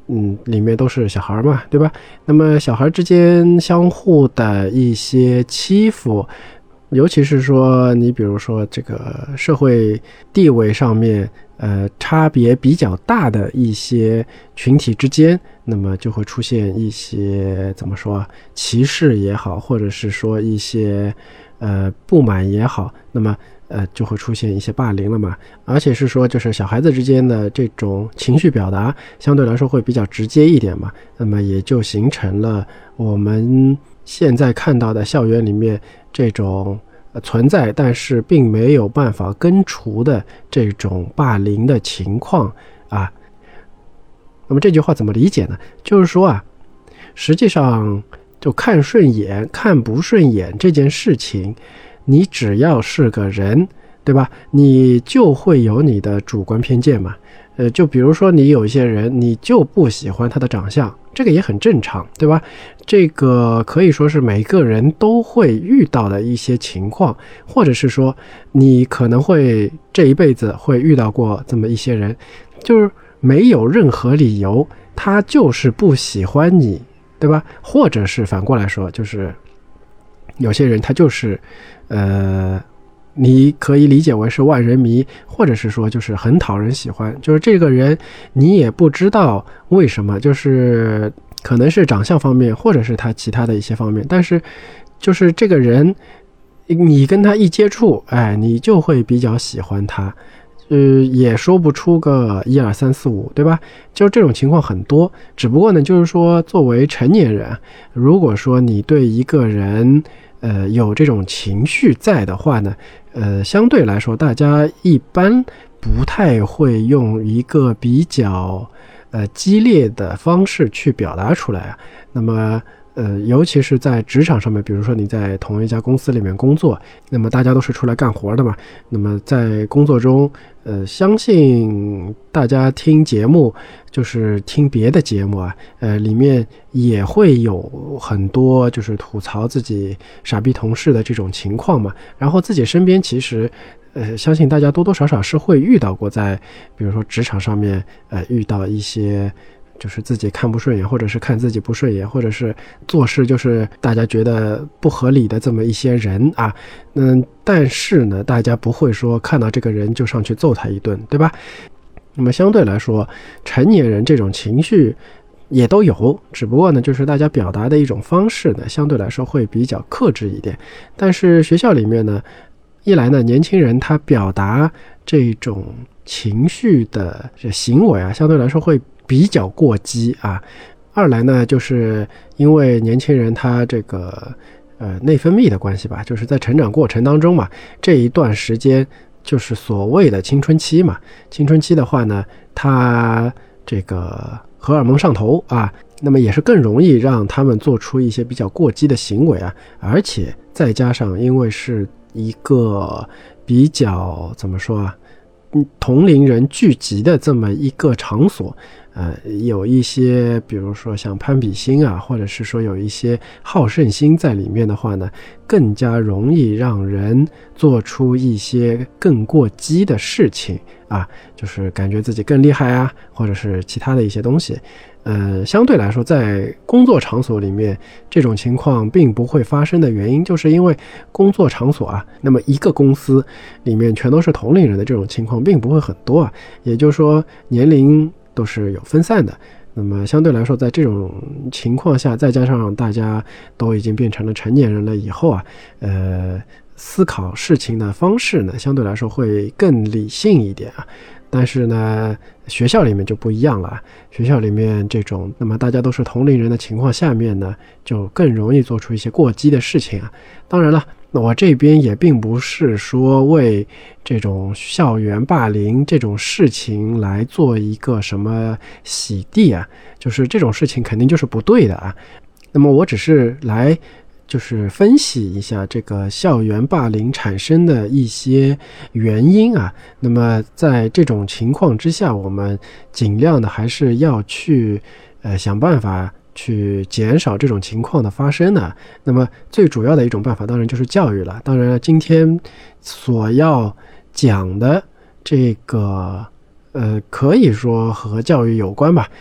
嗯，里面都是小孩嘛，对吧？那么小孩之间相互的一些欺负，尤其是说你比如说这个社会地位上面呃差别比较大的一些群体之间，那么就会出现一些怎么说歧视也好，或者是说一些呃不满也好，那么呃就会出现一些霸凌了嘛。而且是说就是小孩子之间的这种情绪表达相对来说会比较直接一点嘛，那么也就形成了我们现在看到的校园里面这种存在但是并没有办法根除的这种霸凌的情况啊。那么这句话怎么理解呢？就是说啊，实际上就看顺眼看不顺眼这件事情，你只要是个人，对吧？你就会有你的主观偏见嘛。呃，就比如说你有一些人，你就不喜欢他的长相，这个也很正常，对吧？这个可以说是每个人都会遇到的一些情况，或者是说你可能会这一辈子会遇到过这么一些人，就是没有任何理由，他就是不喜欢你，对吧？或者是反过来说，就是有些人他就是呃你可以理解为是万人迷，或者是说就是很讨人喜欢，就是这个人你也不知道为什么，就是可能是长相方面，或者是他其他的一些方面，但是就是这个人你跟他一接触，哎，你就会比较喜欢他，呃，也说不出个一二三四五，对吧？就这种情况很多，只不过呢，就是说作为成年人，如果说你对一个人呃有这种情绪在的话呢，呃，相对来说大家一般不太会用一个比较呃激烈的方式去表达出来啊。那么呃，尤其是在职场上面，比如说你在同一家公司里面工作，那么大家都是出来干活的嘛。那么在工作中，呃，相信大家听节目，就是听别的节目啊，呃，里面也会有很多就是吐槽自己傻逼同事的这种情况嘛。然后自己身边其实，呃，相信大家多多少少是会遇到过在，比如说职场上面，呃，遇到一些。就是自己看不顺眼，或者是看自己不顺眼，或者是做事就是大家觉得不合理的这么一些人啊，嗯，但是呢，大家不会说看到这个人就上去揍他一顿，对吧？那么相对来说，成年人这种情绪也都有，只不过呢，就是大家表达的一种方式呢，相对来说会比较克制一点。但是学校里面呢，一来呢，年轻人他表达这种情绪的这行为啊，相对来说会比较过激啊。二来呢，就是因为年轻人他这个呃内分泌的关系吧，就是在成长过程当中嘛，这一段时间就是所谓的青春期嘛。青春期的话呢，他这个荷尔蒙上头啊，那么也是更容易让他们做出一些比较过激的行为啊。而且再加上因为是一个比较怎么说啊，同龄人聚集的这么一个场所，呃，有一些比如说像攀比心啊，或者是说有一些好胜心在里面的话呢，更加容易让人做出一些更过激的事情啊，就是感觉自己更厉害啊，或者是其他的一些东西。呃，相对来说，在工作场所里面，这种情况并不会发生的原因，就是因为工作场所啊，那么一个公司里面全都是同龄人的这种情况并不会很多啊，也就是说年龄都是有分散的。那么相对来说，在这种情况下，再加上大家都已经变成了成年人了以后啊，呃，思考事情的方式呢，相对来说会更理性一点啊。但是呢，学校里面就不一样了。学校里面这种，那么大家都是同龄人的情况下面呢，就更容易做出一些过激的事情啊。当然了，那我这边也并不是说为这种校园霸凌这种事情来做一个什么洗地啊，就是这种事情肯定就是不对的啊。那么我只是来就是分析一下这个校园霸凌产生的一些原因啊。那么在这种情况之下，我们尽量的还是要去呃想办法去减少这种情况的发生呢。那么最主要的一种办法当然就是教育了。当然了，今天所要讲的这个呃可以说和教育有关吧。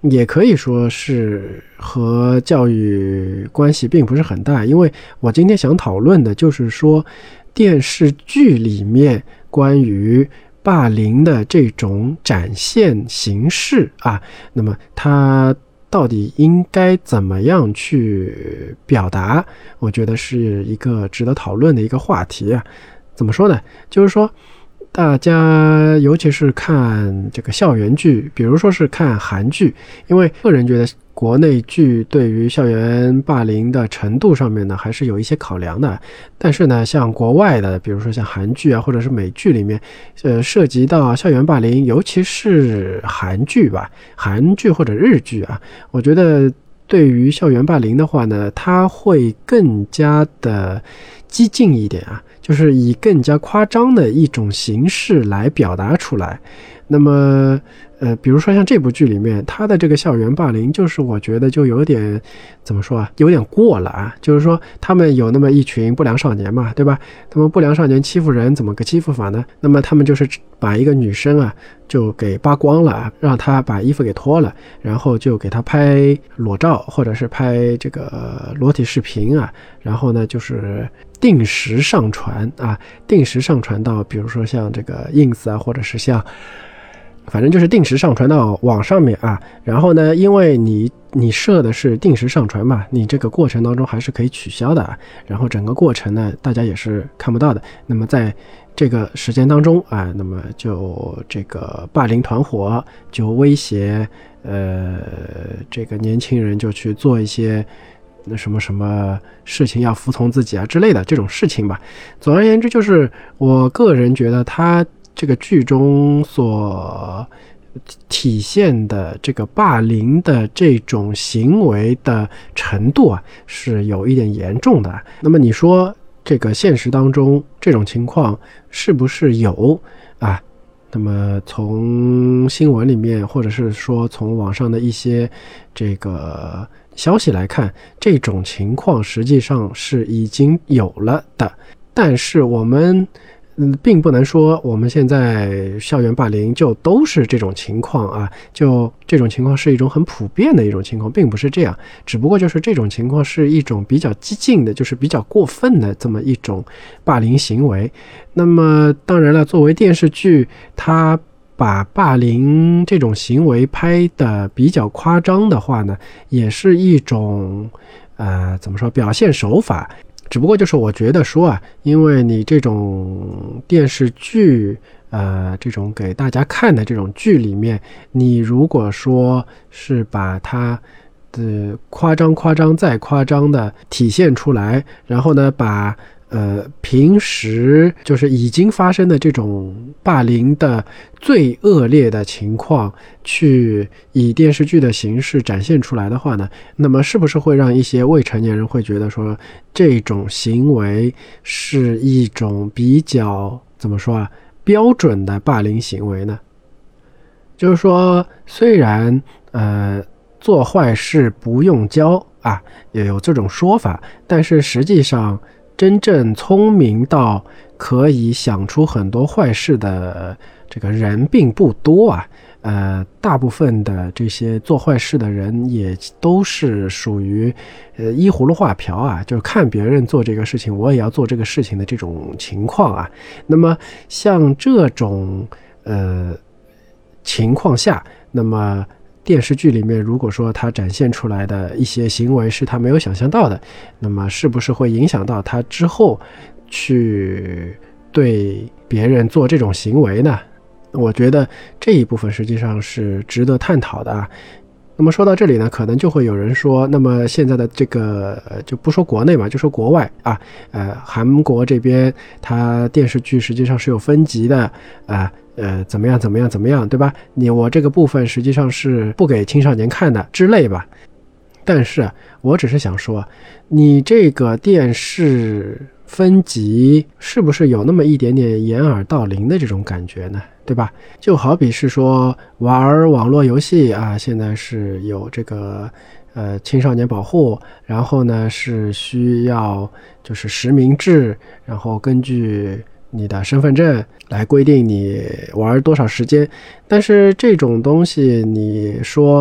也可以说是和教育关系并不是很大，因为我今天想讨论的就是说电视剧里面关于霸凌的这种展现形式啊，那么它到底应该怎么样去表达，我觉得是一个值得讨论的一个话题啊。怎么说呢，就是说大家尤其是看这个校园剧，比如说是看韩剧，因为个人觉得国内剧对于校园霸凌的程度上面呢还是有一些考量的，但是呢像国外的比如说像韩剧啊或者是美剧里面呃，涉及到校园霸凌，尤其是韩剧吧，韩剧或者日剧啊，我觉得对于校园霸凌的话呢，它会更加的激进一点啊，就是以更加夸张的一种形式来表达出来。那么呃，比如说像这部剧里面，它的这个校园霸凌，就是我觉得就有点怎么说啊，有点过了啊。就是说他们有那么一群不良少年嘛，对吧？他们不良少年欺负人，怎么个欺负法呢？那么他们就是把一个女生啊就给扒光了，让她把衣服给脱了，然后就给她拍裸照或者是拍这个裸体视频啊，然后呢就是定时上传啊，定时上传到比如说像这个 ins 啊，或者是像反正就是定时上传到网上面啊，然后呢因为你你设的是定时上传嘛，你这个过程当中还是可以取消的啊，然后整个过程呢大家也是看不到的。那么在这个时间当中啊，那么就这个霸凌团伙就威胁呃这个年轻人就去做一些那什么什么事情要服从自己啊之类的这种事情吧。总而言之，就是我个人觉得他这个剧中所体现的这个霸凌的这种行为的程度啊，是有一点严重的。那么你说这个现实当中这种情况是不是有啊？那么从新闻里面，或者是说从网上的一些这个消息来看，这种情况实际上是已经有了的。但是我们嗯，并不能说我们现在校园霸凌就都是这种情况啊，就这种情况是一种很普遍的一种情况，并不是这样，只不过就是这种情况是一种比较激进的，就是比较过分的这么一种霸凌行为。那么当然了，作为电视剧，它把霸凌这种行为拍的比较夸张的话呢，也是一种呃怎么说表现手法。只不过就是我觉得说啊，因为你这种电视剧呃这种给大家看的这种剧里面，你如果说是把它的夸张夸张再夸张的体现出来，然后呢把呃平时就是已经发生的这种霸凌的最恶劣的情况去以电视剧的形式展现出来的话呢，那么是不是会让一些未成年人会觉得说这种行为是一种比较怎么说啊标准的霸凌行为呢？就是说虽然呃做坏事不用教啊，也有这种说法，但是实际上真正聪明到可以想出很多坏事的这个人并不多啊。呃，大部分的这些做坏事的人也都是属于呃依葫芦画瓢啊，就是看别人做这个事情，我也要做这个事情的这种情况啊。那么像这种呃情况下，那么电视剧里面如果说他展现出来的一些行为是他没有想象到的，那么是不是会影响到他之后去对别人做这种行为呢？我觉得这一部分实际上是值得探讨的啊。那么说到这里呢，可能就会有人说，那么现在的这个就不说国内嘛，就说国外啊，呃，韩国这边它电视剧实际上是有分级的啊。呃，怎么样怎么样怎么样，对吧？你我这个部分实际上是不给青少年看的之类吧。但是我只是想说，你这个电视分级是不是有那么一点点掩耳盗铃的这种感觉呢？对吧？就好比是说玩网络游戏啊，现在是有这个呃青少年保护，然后呢是需要就是实名制，然后根据你的身份证来规定你玩多少时间。但是这种东西你说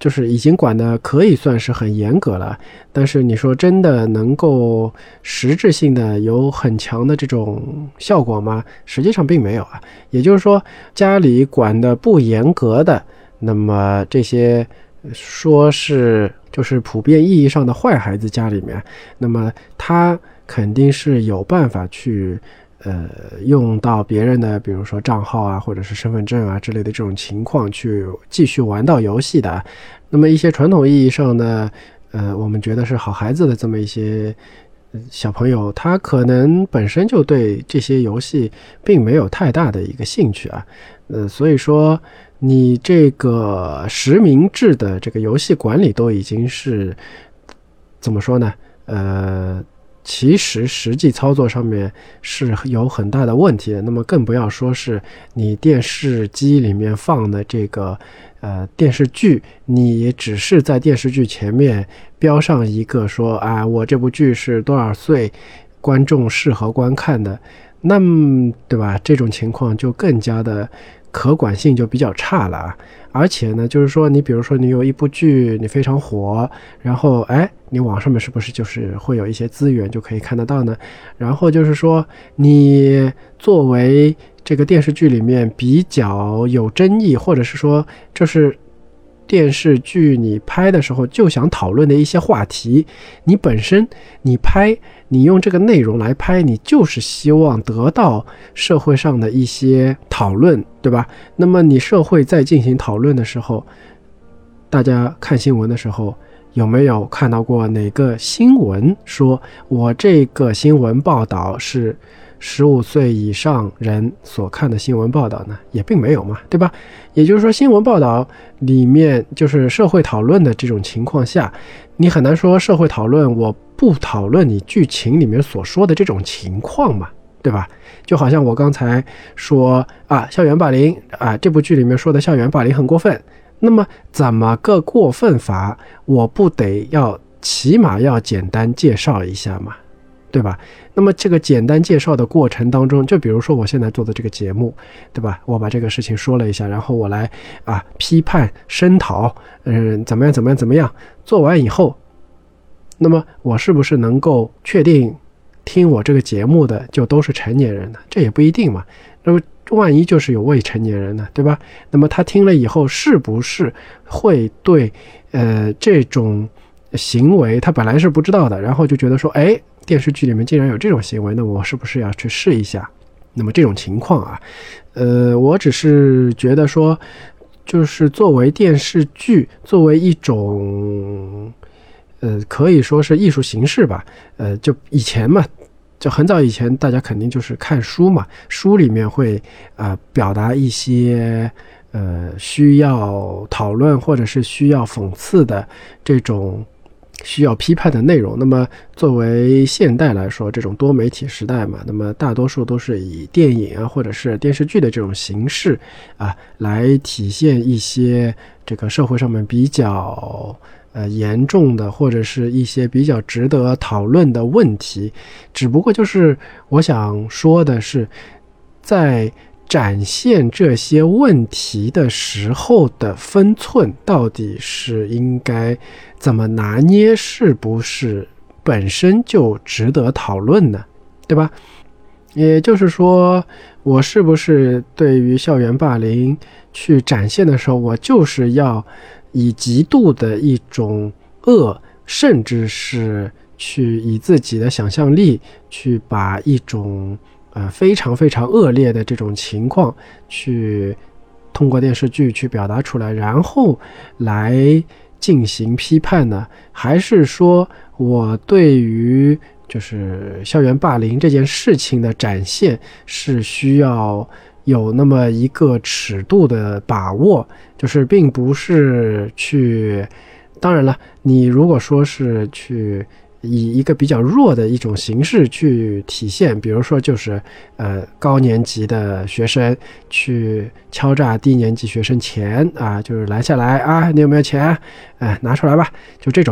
就是已经管的可以算是很严格了，但是你说真的能够实质性的有很强的这种效果吗？实际上并没有啊。也就是说，家里管的不严格的，那么这些说是就是普遍意义上的坏孩子家里面，那么他肯定是有办法去呃，用到别人的比如说账号啊或者是身份证啊之类的这种情况去继续玩到游戏的。那么一些传统意义上的呃，我们觉得是好孩子的这么一些小朋友，他可能本身就对这些游戏并没有太大的一个兴趣啊。呃，所以说你这个实名制的这个游戏管理都已经是怎么说呢？呃其实实际操作上面是有很大的问题的，那么更不要说是你电视机里面放的这个呃电视剧，你只是在电视剧前面标上一个说啊，我这部剧是多少岁观众适合观看的，那么对吧？这种情况就更加的可管性就比较差了啊。而且呢，就是说你比如说你有一部剧你非常火，然后哎，你网上面是不是就是会有一些资源就可以看得到呢？然后就是说你作为这个电视剧里面比较有争议，或者是说这是电视剧你拍的时候就想讨论的一些话题，你本身你拍你用这个内容来拍，你就是希望得到社会上的一些讨论，对吧？那么你社会在进行讨论的时候，大家看新闻的时候有没有看到过哪个新闻说我这个新闻报道是十五岁以上人所看的新闻报道呢？也并没有嘛，对吧？也就是说新闻报道里面就是社会讨论的这种情况下，你很难说社会讨论我不讨论你剧情里面所说的这种情况嘛，对吧？就好像我刚才说啊，校园霸凌啊，这部剧里面说的校园霸凌很过分，那么怎么个过分法，我不得要起码要简单介绍一下嘛，对吧？那么这个简单介绍的过程当中，就比如说我现在做的这个节目，对吧？我把这个事情说了一下，然后我来啊批判声讨，嗯，怎么样怎么样怎么样，做完以后，那么我是不是能够确定听我这个节目的就都是成年人呢？这也不一定嘛。那么万一就是有未成年人呢，对吧？那么他听了以后是不是会对呃这种行为他本来是不知道的，然后就觉得说，哎，电视剧里面竟然有这种行为，那我是不是要去试一下？那么这种情况啊，呃，我只是觉得说，就是作为电视剧，作为一种，呃，可以说是艺术形式吧，呃，就以前嘛，就很早以前，大家肯定就是看书嘛，书里面会啊、呃、表达一些呃需要讨论或者是需要讽刺的这种需要批判的内容。那么作为现代来说，这种多媒体时代嘛，那么大多数都是以电影啊或者是电视剧的这种形式啊来体现一些这个社会上面比较呃严重的或者是一些比较值得讨论的问题。只不过就是我想说的是，在展现这些问题的时候的分寸到底是应该怎么拿捏，是不是本身就值得讨论呢？对吧？也就是说，我是不是对于校园霸凌去展现的时候，我就是要以极度的一种恶，甚至是去以自己的想象力去把一种呃，非常非常恶劣的这种情况去通过电视剧去表达出来，然后来进行批判呢？还是说我对于就是校园霸凌这件事情的展现是需要有那么一个尺度的把握，就是并不是去，当然了，你如果说是去以一个比较弱的一种形式去体现，比如说就是呃高年级的学生去敲诈低年级学生钱啊，就是拦下来啊，你有没有钱？哎，拿出来吧，就这种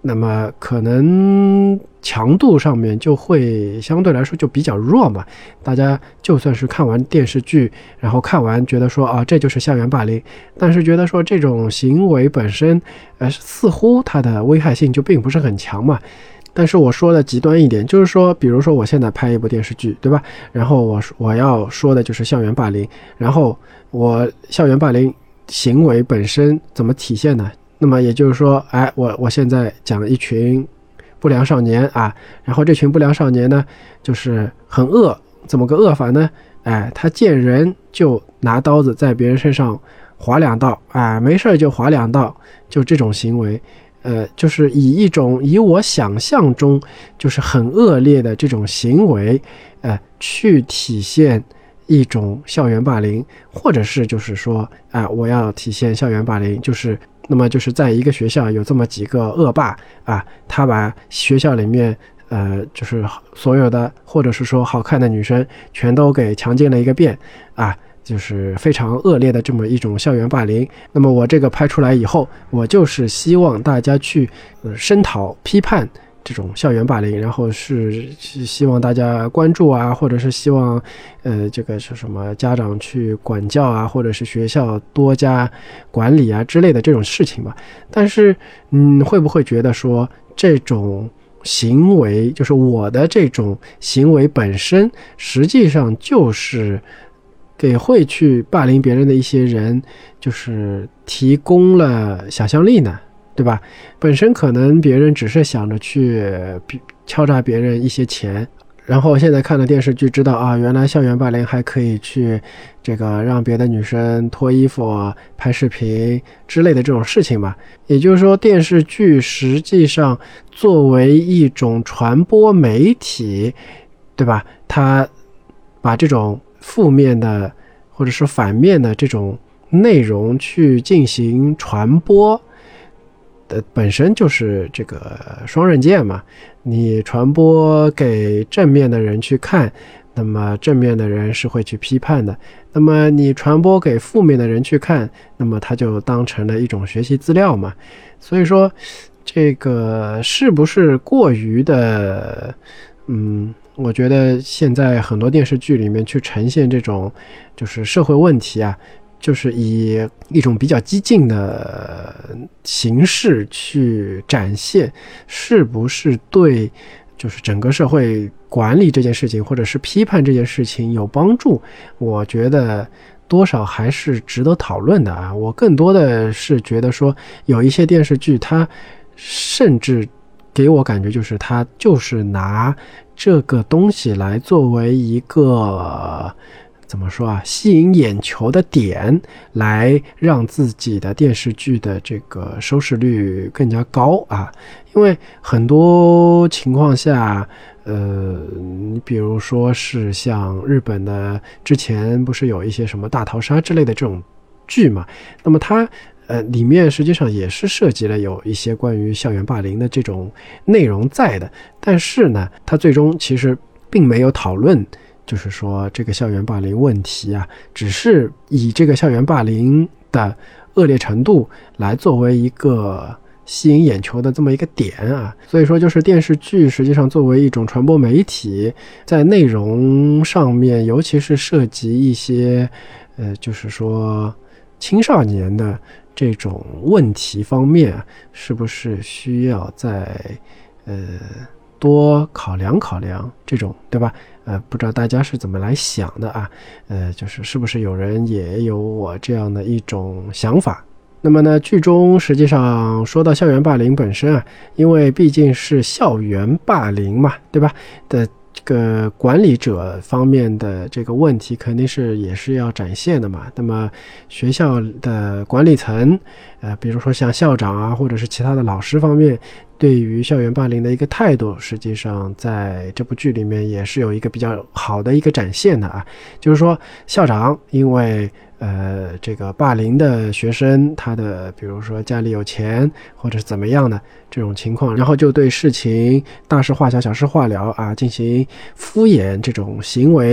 那么可能强度上面就会相对来说就比较弱嘛。大家就算是看完电视剧，然后看完觉得说啊这就是校园霸凌，但是觉得说这种行为本身呃似乎它的危害性就并不是很强嘛。但是我说的极端一点，就是说比如说我现在拍一部电视剧，对吧，然后我我要说的就是校园霸凌，然后我校园霸凌行为本身怎么体现呢？那么也就是说，哎，我我现在讲一群不良少年啊，然后这群不良少年呢，就是很恶，怎么个恶法呢？哎，他见人就拿刀子在别人身上划两刀，哎，没事就划两刀，就这种行为，呃，就是以一种以我想象中就是很恶劣的这种行为，呃，去体现一种校园霸凌，或者是就是说，啊、呃，我要体现校园霸凌，就是。那么就是在一个学校有这么几个恶霸啊，他把学校里面呃就是所有的或者是说好看的女生全都给强奸了一个遍啊，就是非常恶劣的这么一种校园霸凌。那么我这个拍出来以后，我就是希望大家去呃声讨批判这种校园霸凌，然后是希望大家关注啊，或者是希望呃这个是什么家长去管教啊，或者是学校多加管理啊之类的这种事情吧。但是嗯会不会觉得说这种行为，就是我的这种行为本身实际上就是给会去霸凌别人的一些人就是提供了想象力呢？对吧？本身可能别人只是想着去敲诈别人一些钱，然后现在看了电视剧知道啊，原来校园霸凌还可以去这个让别的女生脱衣服、拍视频之类的这种事情嘛。也就是说，电视剧实际上作为一种传播媒体，对吧？它把这种负面的或者是反面的这种内容去进行传播。呃，本身就是这个双刃剑嘛，你传播给正面的人去看，那么正面的人是会去批判的，那么你传播给负面的人去看，那么他就当成了一种学习资料嘛。所以说这个是不是过于的嗯我觉得现在很多电视剧里面去呈现这种就是社会问题啊，就是以一种比较激进的形式去展现，是不是对就是整个社会管理这件事情或者是批判这件事情有帮助？我觉得多少还是值得讨论的啊。我更多的是觉得说有一些电视剧它甚至给我感觉就是它就是拿这个东西来作为一个怎么说啊，吸引眼球的点，来让自己的电视剧的这个收视率更加高啊。因为很多情况下呃，你比如说是像日本的之前不是有一些什么大逃杀之类的这种剧嘛，那么它呃里面实际上也是涉及了有一些关于校园霸凌的这种内容在的，但是呢它最终其实并没有讨论就是说这个校园霸凌问题啊，只是以这个校园霸凌的恶劣程度来作为一个吸引眼球的这么一个点啊。所以说就是电视剧实际上作为一种传播媒体，在内容上面尤其是涉及一些呃，就是说青少年的这种问题方面，是不是需要在呃多考量考量这种，对吧？呃，不知道大家是怎么来想的啊？呃，就是是不是有人也有我这样的一种想法？那么呢，剧中实际上说到校园霸凌本身啊，因为毕竟是校园霸凌嘛，对吧？的这个管理者方面的这个问题肯定是也是要展现的嘛。那么学校的管理层，呃，比如说像校长啊，或者是其他的老师方面，对于校园霸凌的一个态度，实际上在这部剧里面也是有一个比较好的一个展现的啊。就是说校长因为呃，这个霸凌的学生，他的比如说家里有钱或者是怎么样的这种情况，然后就对事情大事化小小事化了啊，进行敷衍这种行为，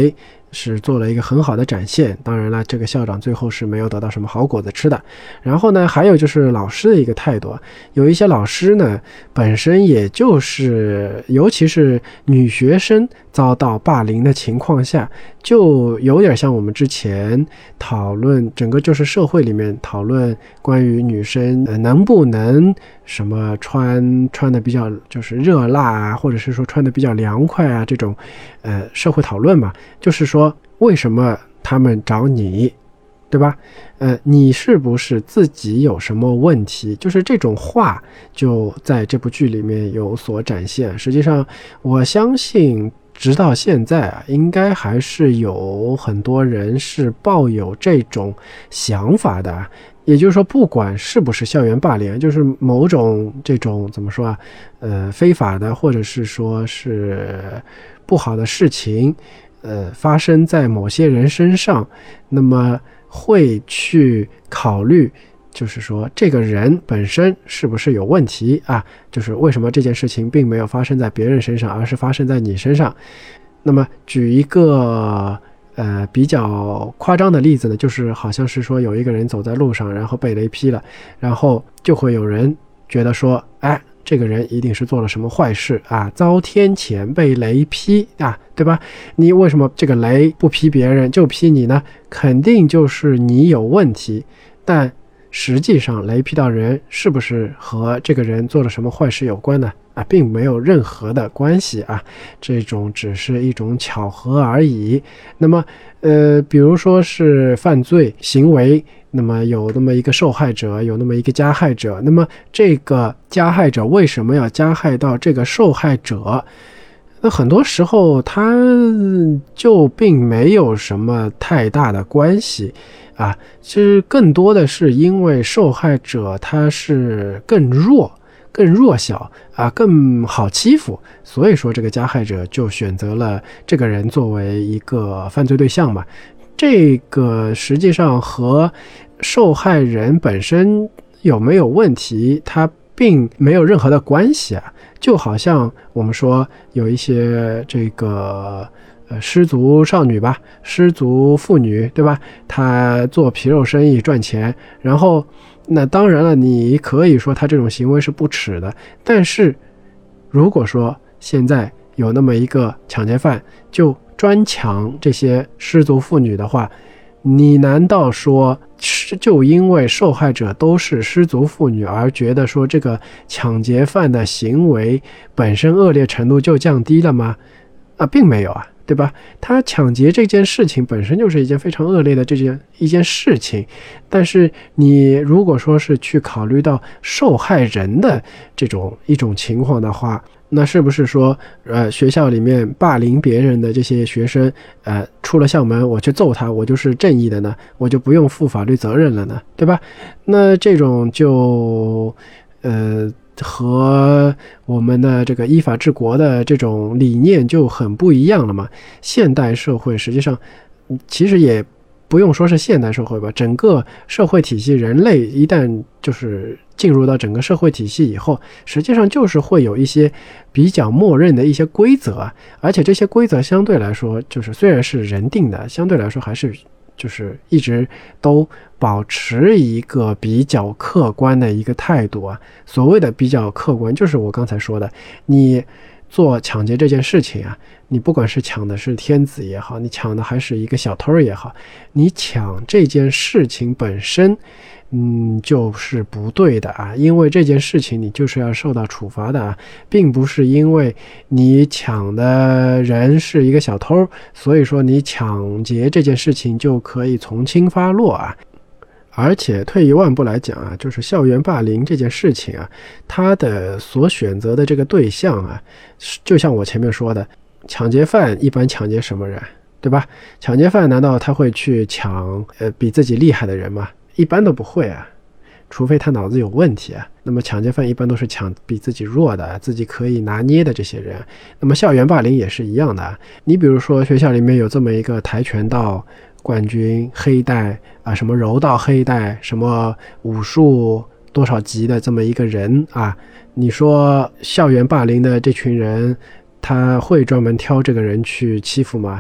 是做了一个很好的展现。当然了，这个校长最后是没有得到什么好果子吃的。然后呢，还有就是老师的一个态度，有一些老师呢本身也就是尤其是女学生遭到霸凌的情况下，就有点像我们之前讨论整个就是社会里面讨论关于女生、呃、能不能什么穿穿的比较就是热辣啊，或者是说穿的比较凉快啊，这种呃社会讨论嘛，就是说为什么他们找你，对吧？呃，你是不是自己有什么问题？就是这种话就在这部剧里面有所展现。实际上，我相信直到现在啊，应该还是有很多人是抱有这种想法的。也就是说，不管是不是校园霸凌，就是某种这种怎么说啊，呃，非法的或者是说是不好的事情，呃，发生在某些人身上，那么会去考虑，就是说这个人本身是不是有问题啊？就是为什么这件事情并没有发生在别人身上，而是发生在你身上？那么举一个呃比较夸张的例子呢，就是好像是说有一个人走在路上，然后被雷劈了，然后就会有人觉得说，哎，这个人一定是做了什么坏事啊，遭天谴被雷劈啊，对吧？你为什么这个雷不劈别人就劈你呢？肯定就是你有问题。但实际上雷劈到人是不是和这个人做了什么坏事有关呢？啊，并没有任何的关系啊，这种只是一种巧合而已。那么呃，比如说是犯罪行为，那么有那么一个受害者，有那么一个加害者，那么这个加害者为什么要加害到这个受害者？那很多时候他就并没有什么太大的关系啊，其实更多的是因为受害者他是更弱更弱小啊，更好欺负，所以说这个加害者就选择了这个人作为一个犯罪对象嘛。这个实际上和受害人本身有没有问题，它并没有任何的关系啊。就好像我们说有一些这个呃失足少女吧，失足妇女，对吧？她做皮肉生意赚钱，然后那当然了，你可以说她这种行为是不耻的，但是如果说现在有那么一个抢劫犯就专抢这些失足妇女的话，你难道说就因为受害者都是失足妇女而觉得说这个抢劫犯的行为本身恶劣程度就降低了吗？啊，并没有啊，对吧？他抢劫这件事情本身就是一件非常恶劣的这件一件事情，但是你如果说是去考虑到受害人的这种一种情况的话，那是不是说呃学校里面霸凌别人的这些学生呃出了校门我去揍他，我就是正义的呢，我就不用负法律责任了呢，对吧？那这种就呃和我们的这个依法治国的这种理念就很不一样了嘛。现代社会实际上其实也不用说是现代社会吧，整个社会体系，人类一旦就是进入到整个社会体系以后，实际上就是会有一些比较默认的一些规则，而且这些规则相对来说就是虽然是人定的，相对来说还是就是一直都保持一个比较客观的一个态度啊。所谓的比较客观，就是我刚才说的，你做抢劫这件事情啊，你不管是抢的是天子也好，你抢的还是一个小偷也好，你抢这件事情本身嗯，就是不对的啊，因为这件事情你就是要受到处罚的啊，并不是因为你抢的人是一个小偷，所以说你抢劫这件事情就可以从轻发落啊。而且退一万步来讲啊，就是校园霸凌这件事情啊，它的所选择的这个对象啊，就像我前面说的，抢劫犯一般抢劫什么人，对吧？抢劫犯难道他会去抢呃比自己厉害的人吗？一般都不会啊，除非他脑子有问题啊。那么抢劫犯一般都是抢比自己弱的，自己可以拿捏的这些人。那么校园霸凌也是一样的啊，你比如说学校里面有这么一个跆拳道冠军黑带啊，什么柔道黑带，什么武术多少级的这么一个人啊，你说校园霸凌的这群人他会专门挑这个人去欺负吗？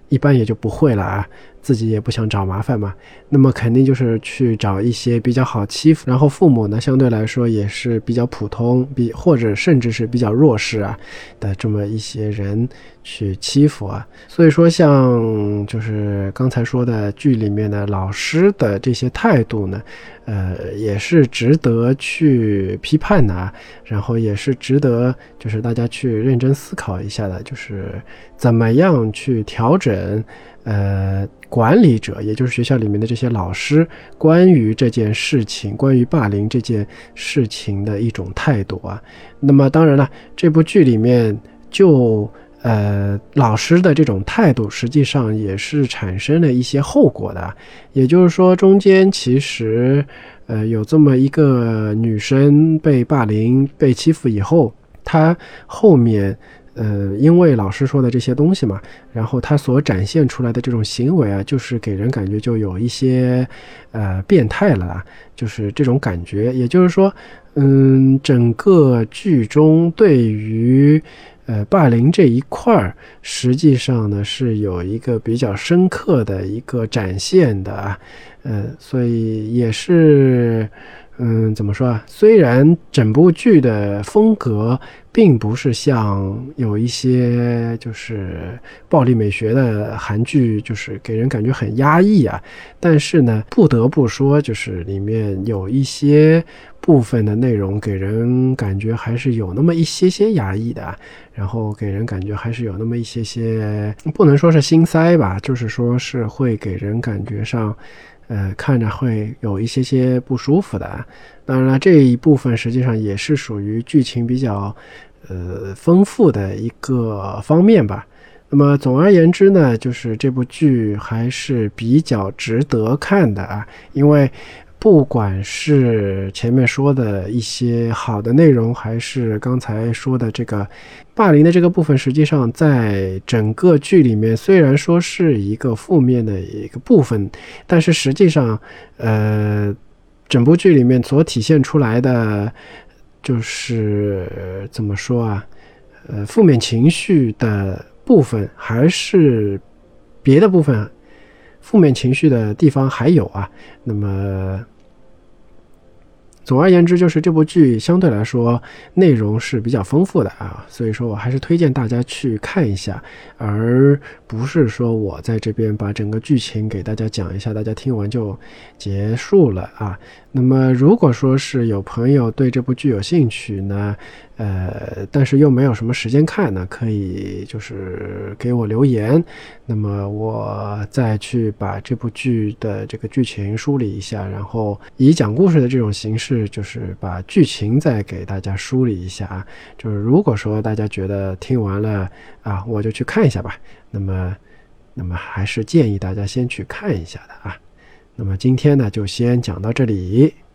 一般也就不会了啊，自己也不想找麻烦嘛，那么肯定就是去找一些比较好欺负，然后父母呢相对来说也是比较普通，比或者甚至是比较弱势啊的这么一些人去欺负啊。所以说像就是刚才说的剧里面的老师的这些态度呢，呃，也是值得去批判的啊，然后也是值得就是大家去认真思考一下的，就是怎么样去调整呃管理者，也就是学校里面的这些老师关于这件事情，关于霸凌这件事情的一种态度啊。那么当然了，这部剧里面就呃，老师的这种态度实际上也是产生了一些后果的，也就是说中间其实呃有这么一个女生被霸凌被欺负以后，她后面呃因为老师说的这些东西嘛，然后她所展现出来的这种行为啊，就是给人感觉就有一些呃变态了啦，就是这种感觉。也就是说嗯，整个剧中对于呃，霸凌这一块儿，实际上呢是有一个比较深刻的一个展现的啊，呃，所以也是，嗯，怎么说啊？虽然整部剧的风格并不是像有一些就是暴力美学的韩剧，就是给人感觉很压抑啊，但是呢，不得不说，就是里面有一些部分的内容给人感觉还是有那么一些些压抑的啊，然后给人感觉还是有那么一些些，不能说是心塞吧，就是说是会给人感觉上呃，看着会有一些些不舒服的啊。当然了，这一部分实际上也是属于剧情比较呃丰富的一个方面吧。那么总而言之呢，就是这部剧还是比较值得看的啊，因为不管是前面说的一些好的内容，还是刚才说的这个霸凌的这个部分，实际上在整个剧里面虽然说是一个负面的一个部分，但是实际上呃整部剧里面所体现出来的就是怎么说啊，呃负面情绪的部分还是别的部分负面情绪的地方还有啊。那么总而言之，就是这部剧相对来说内容是比较丰富的啊，所以说我还是推荐大家去看一下，而不是说我在这边把整个剧情给大家讲一下，大家听完就结束了啊。那么如果说是有朋友对这部剧有兴趣呢，呃，但是又没有什么时间看呢，可以就是给我留言，那么我再去把这部剧的这个剧情梳理一下，然后以讲故事的这种形式，就是把剧情再给大家梳理一下啊。就是如果说大家觉得听完了啊，我就去看一下吧，那么那么还是建议大家先去看一下的啊。那么今天呢就先讲到这里。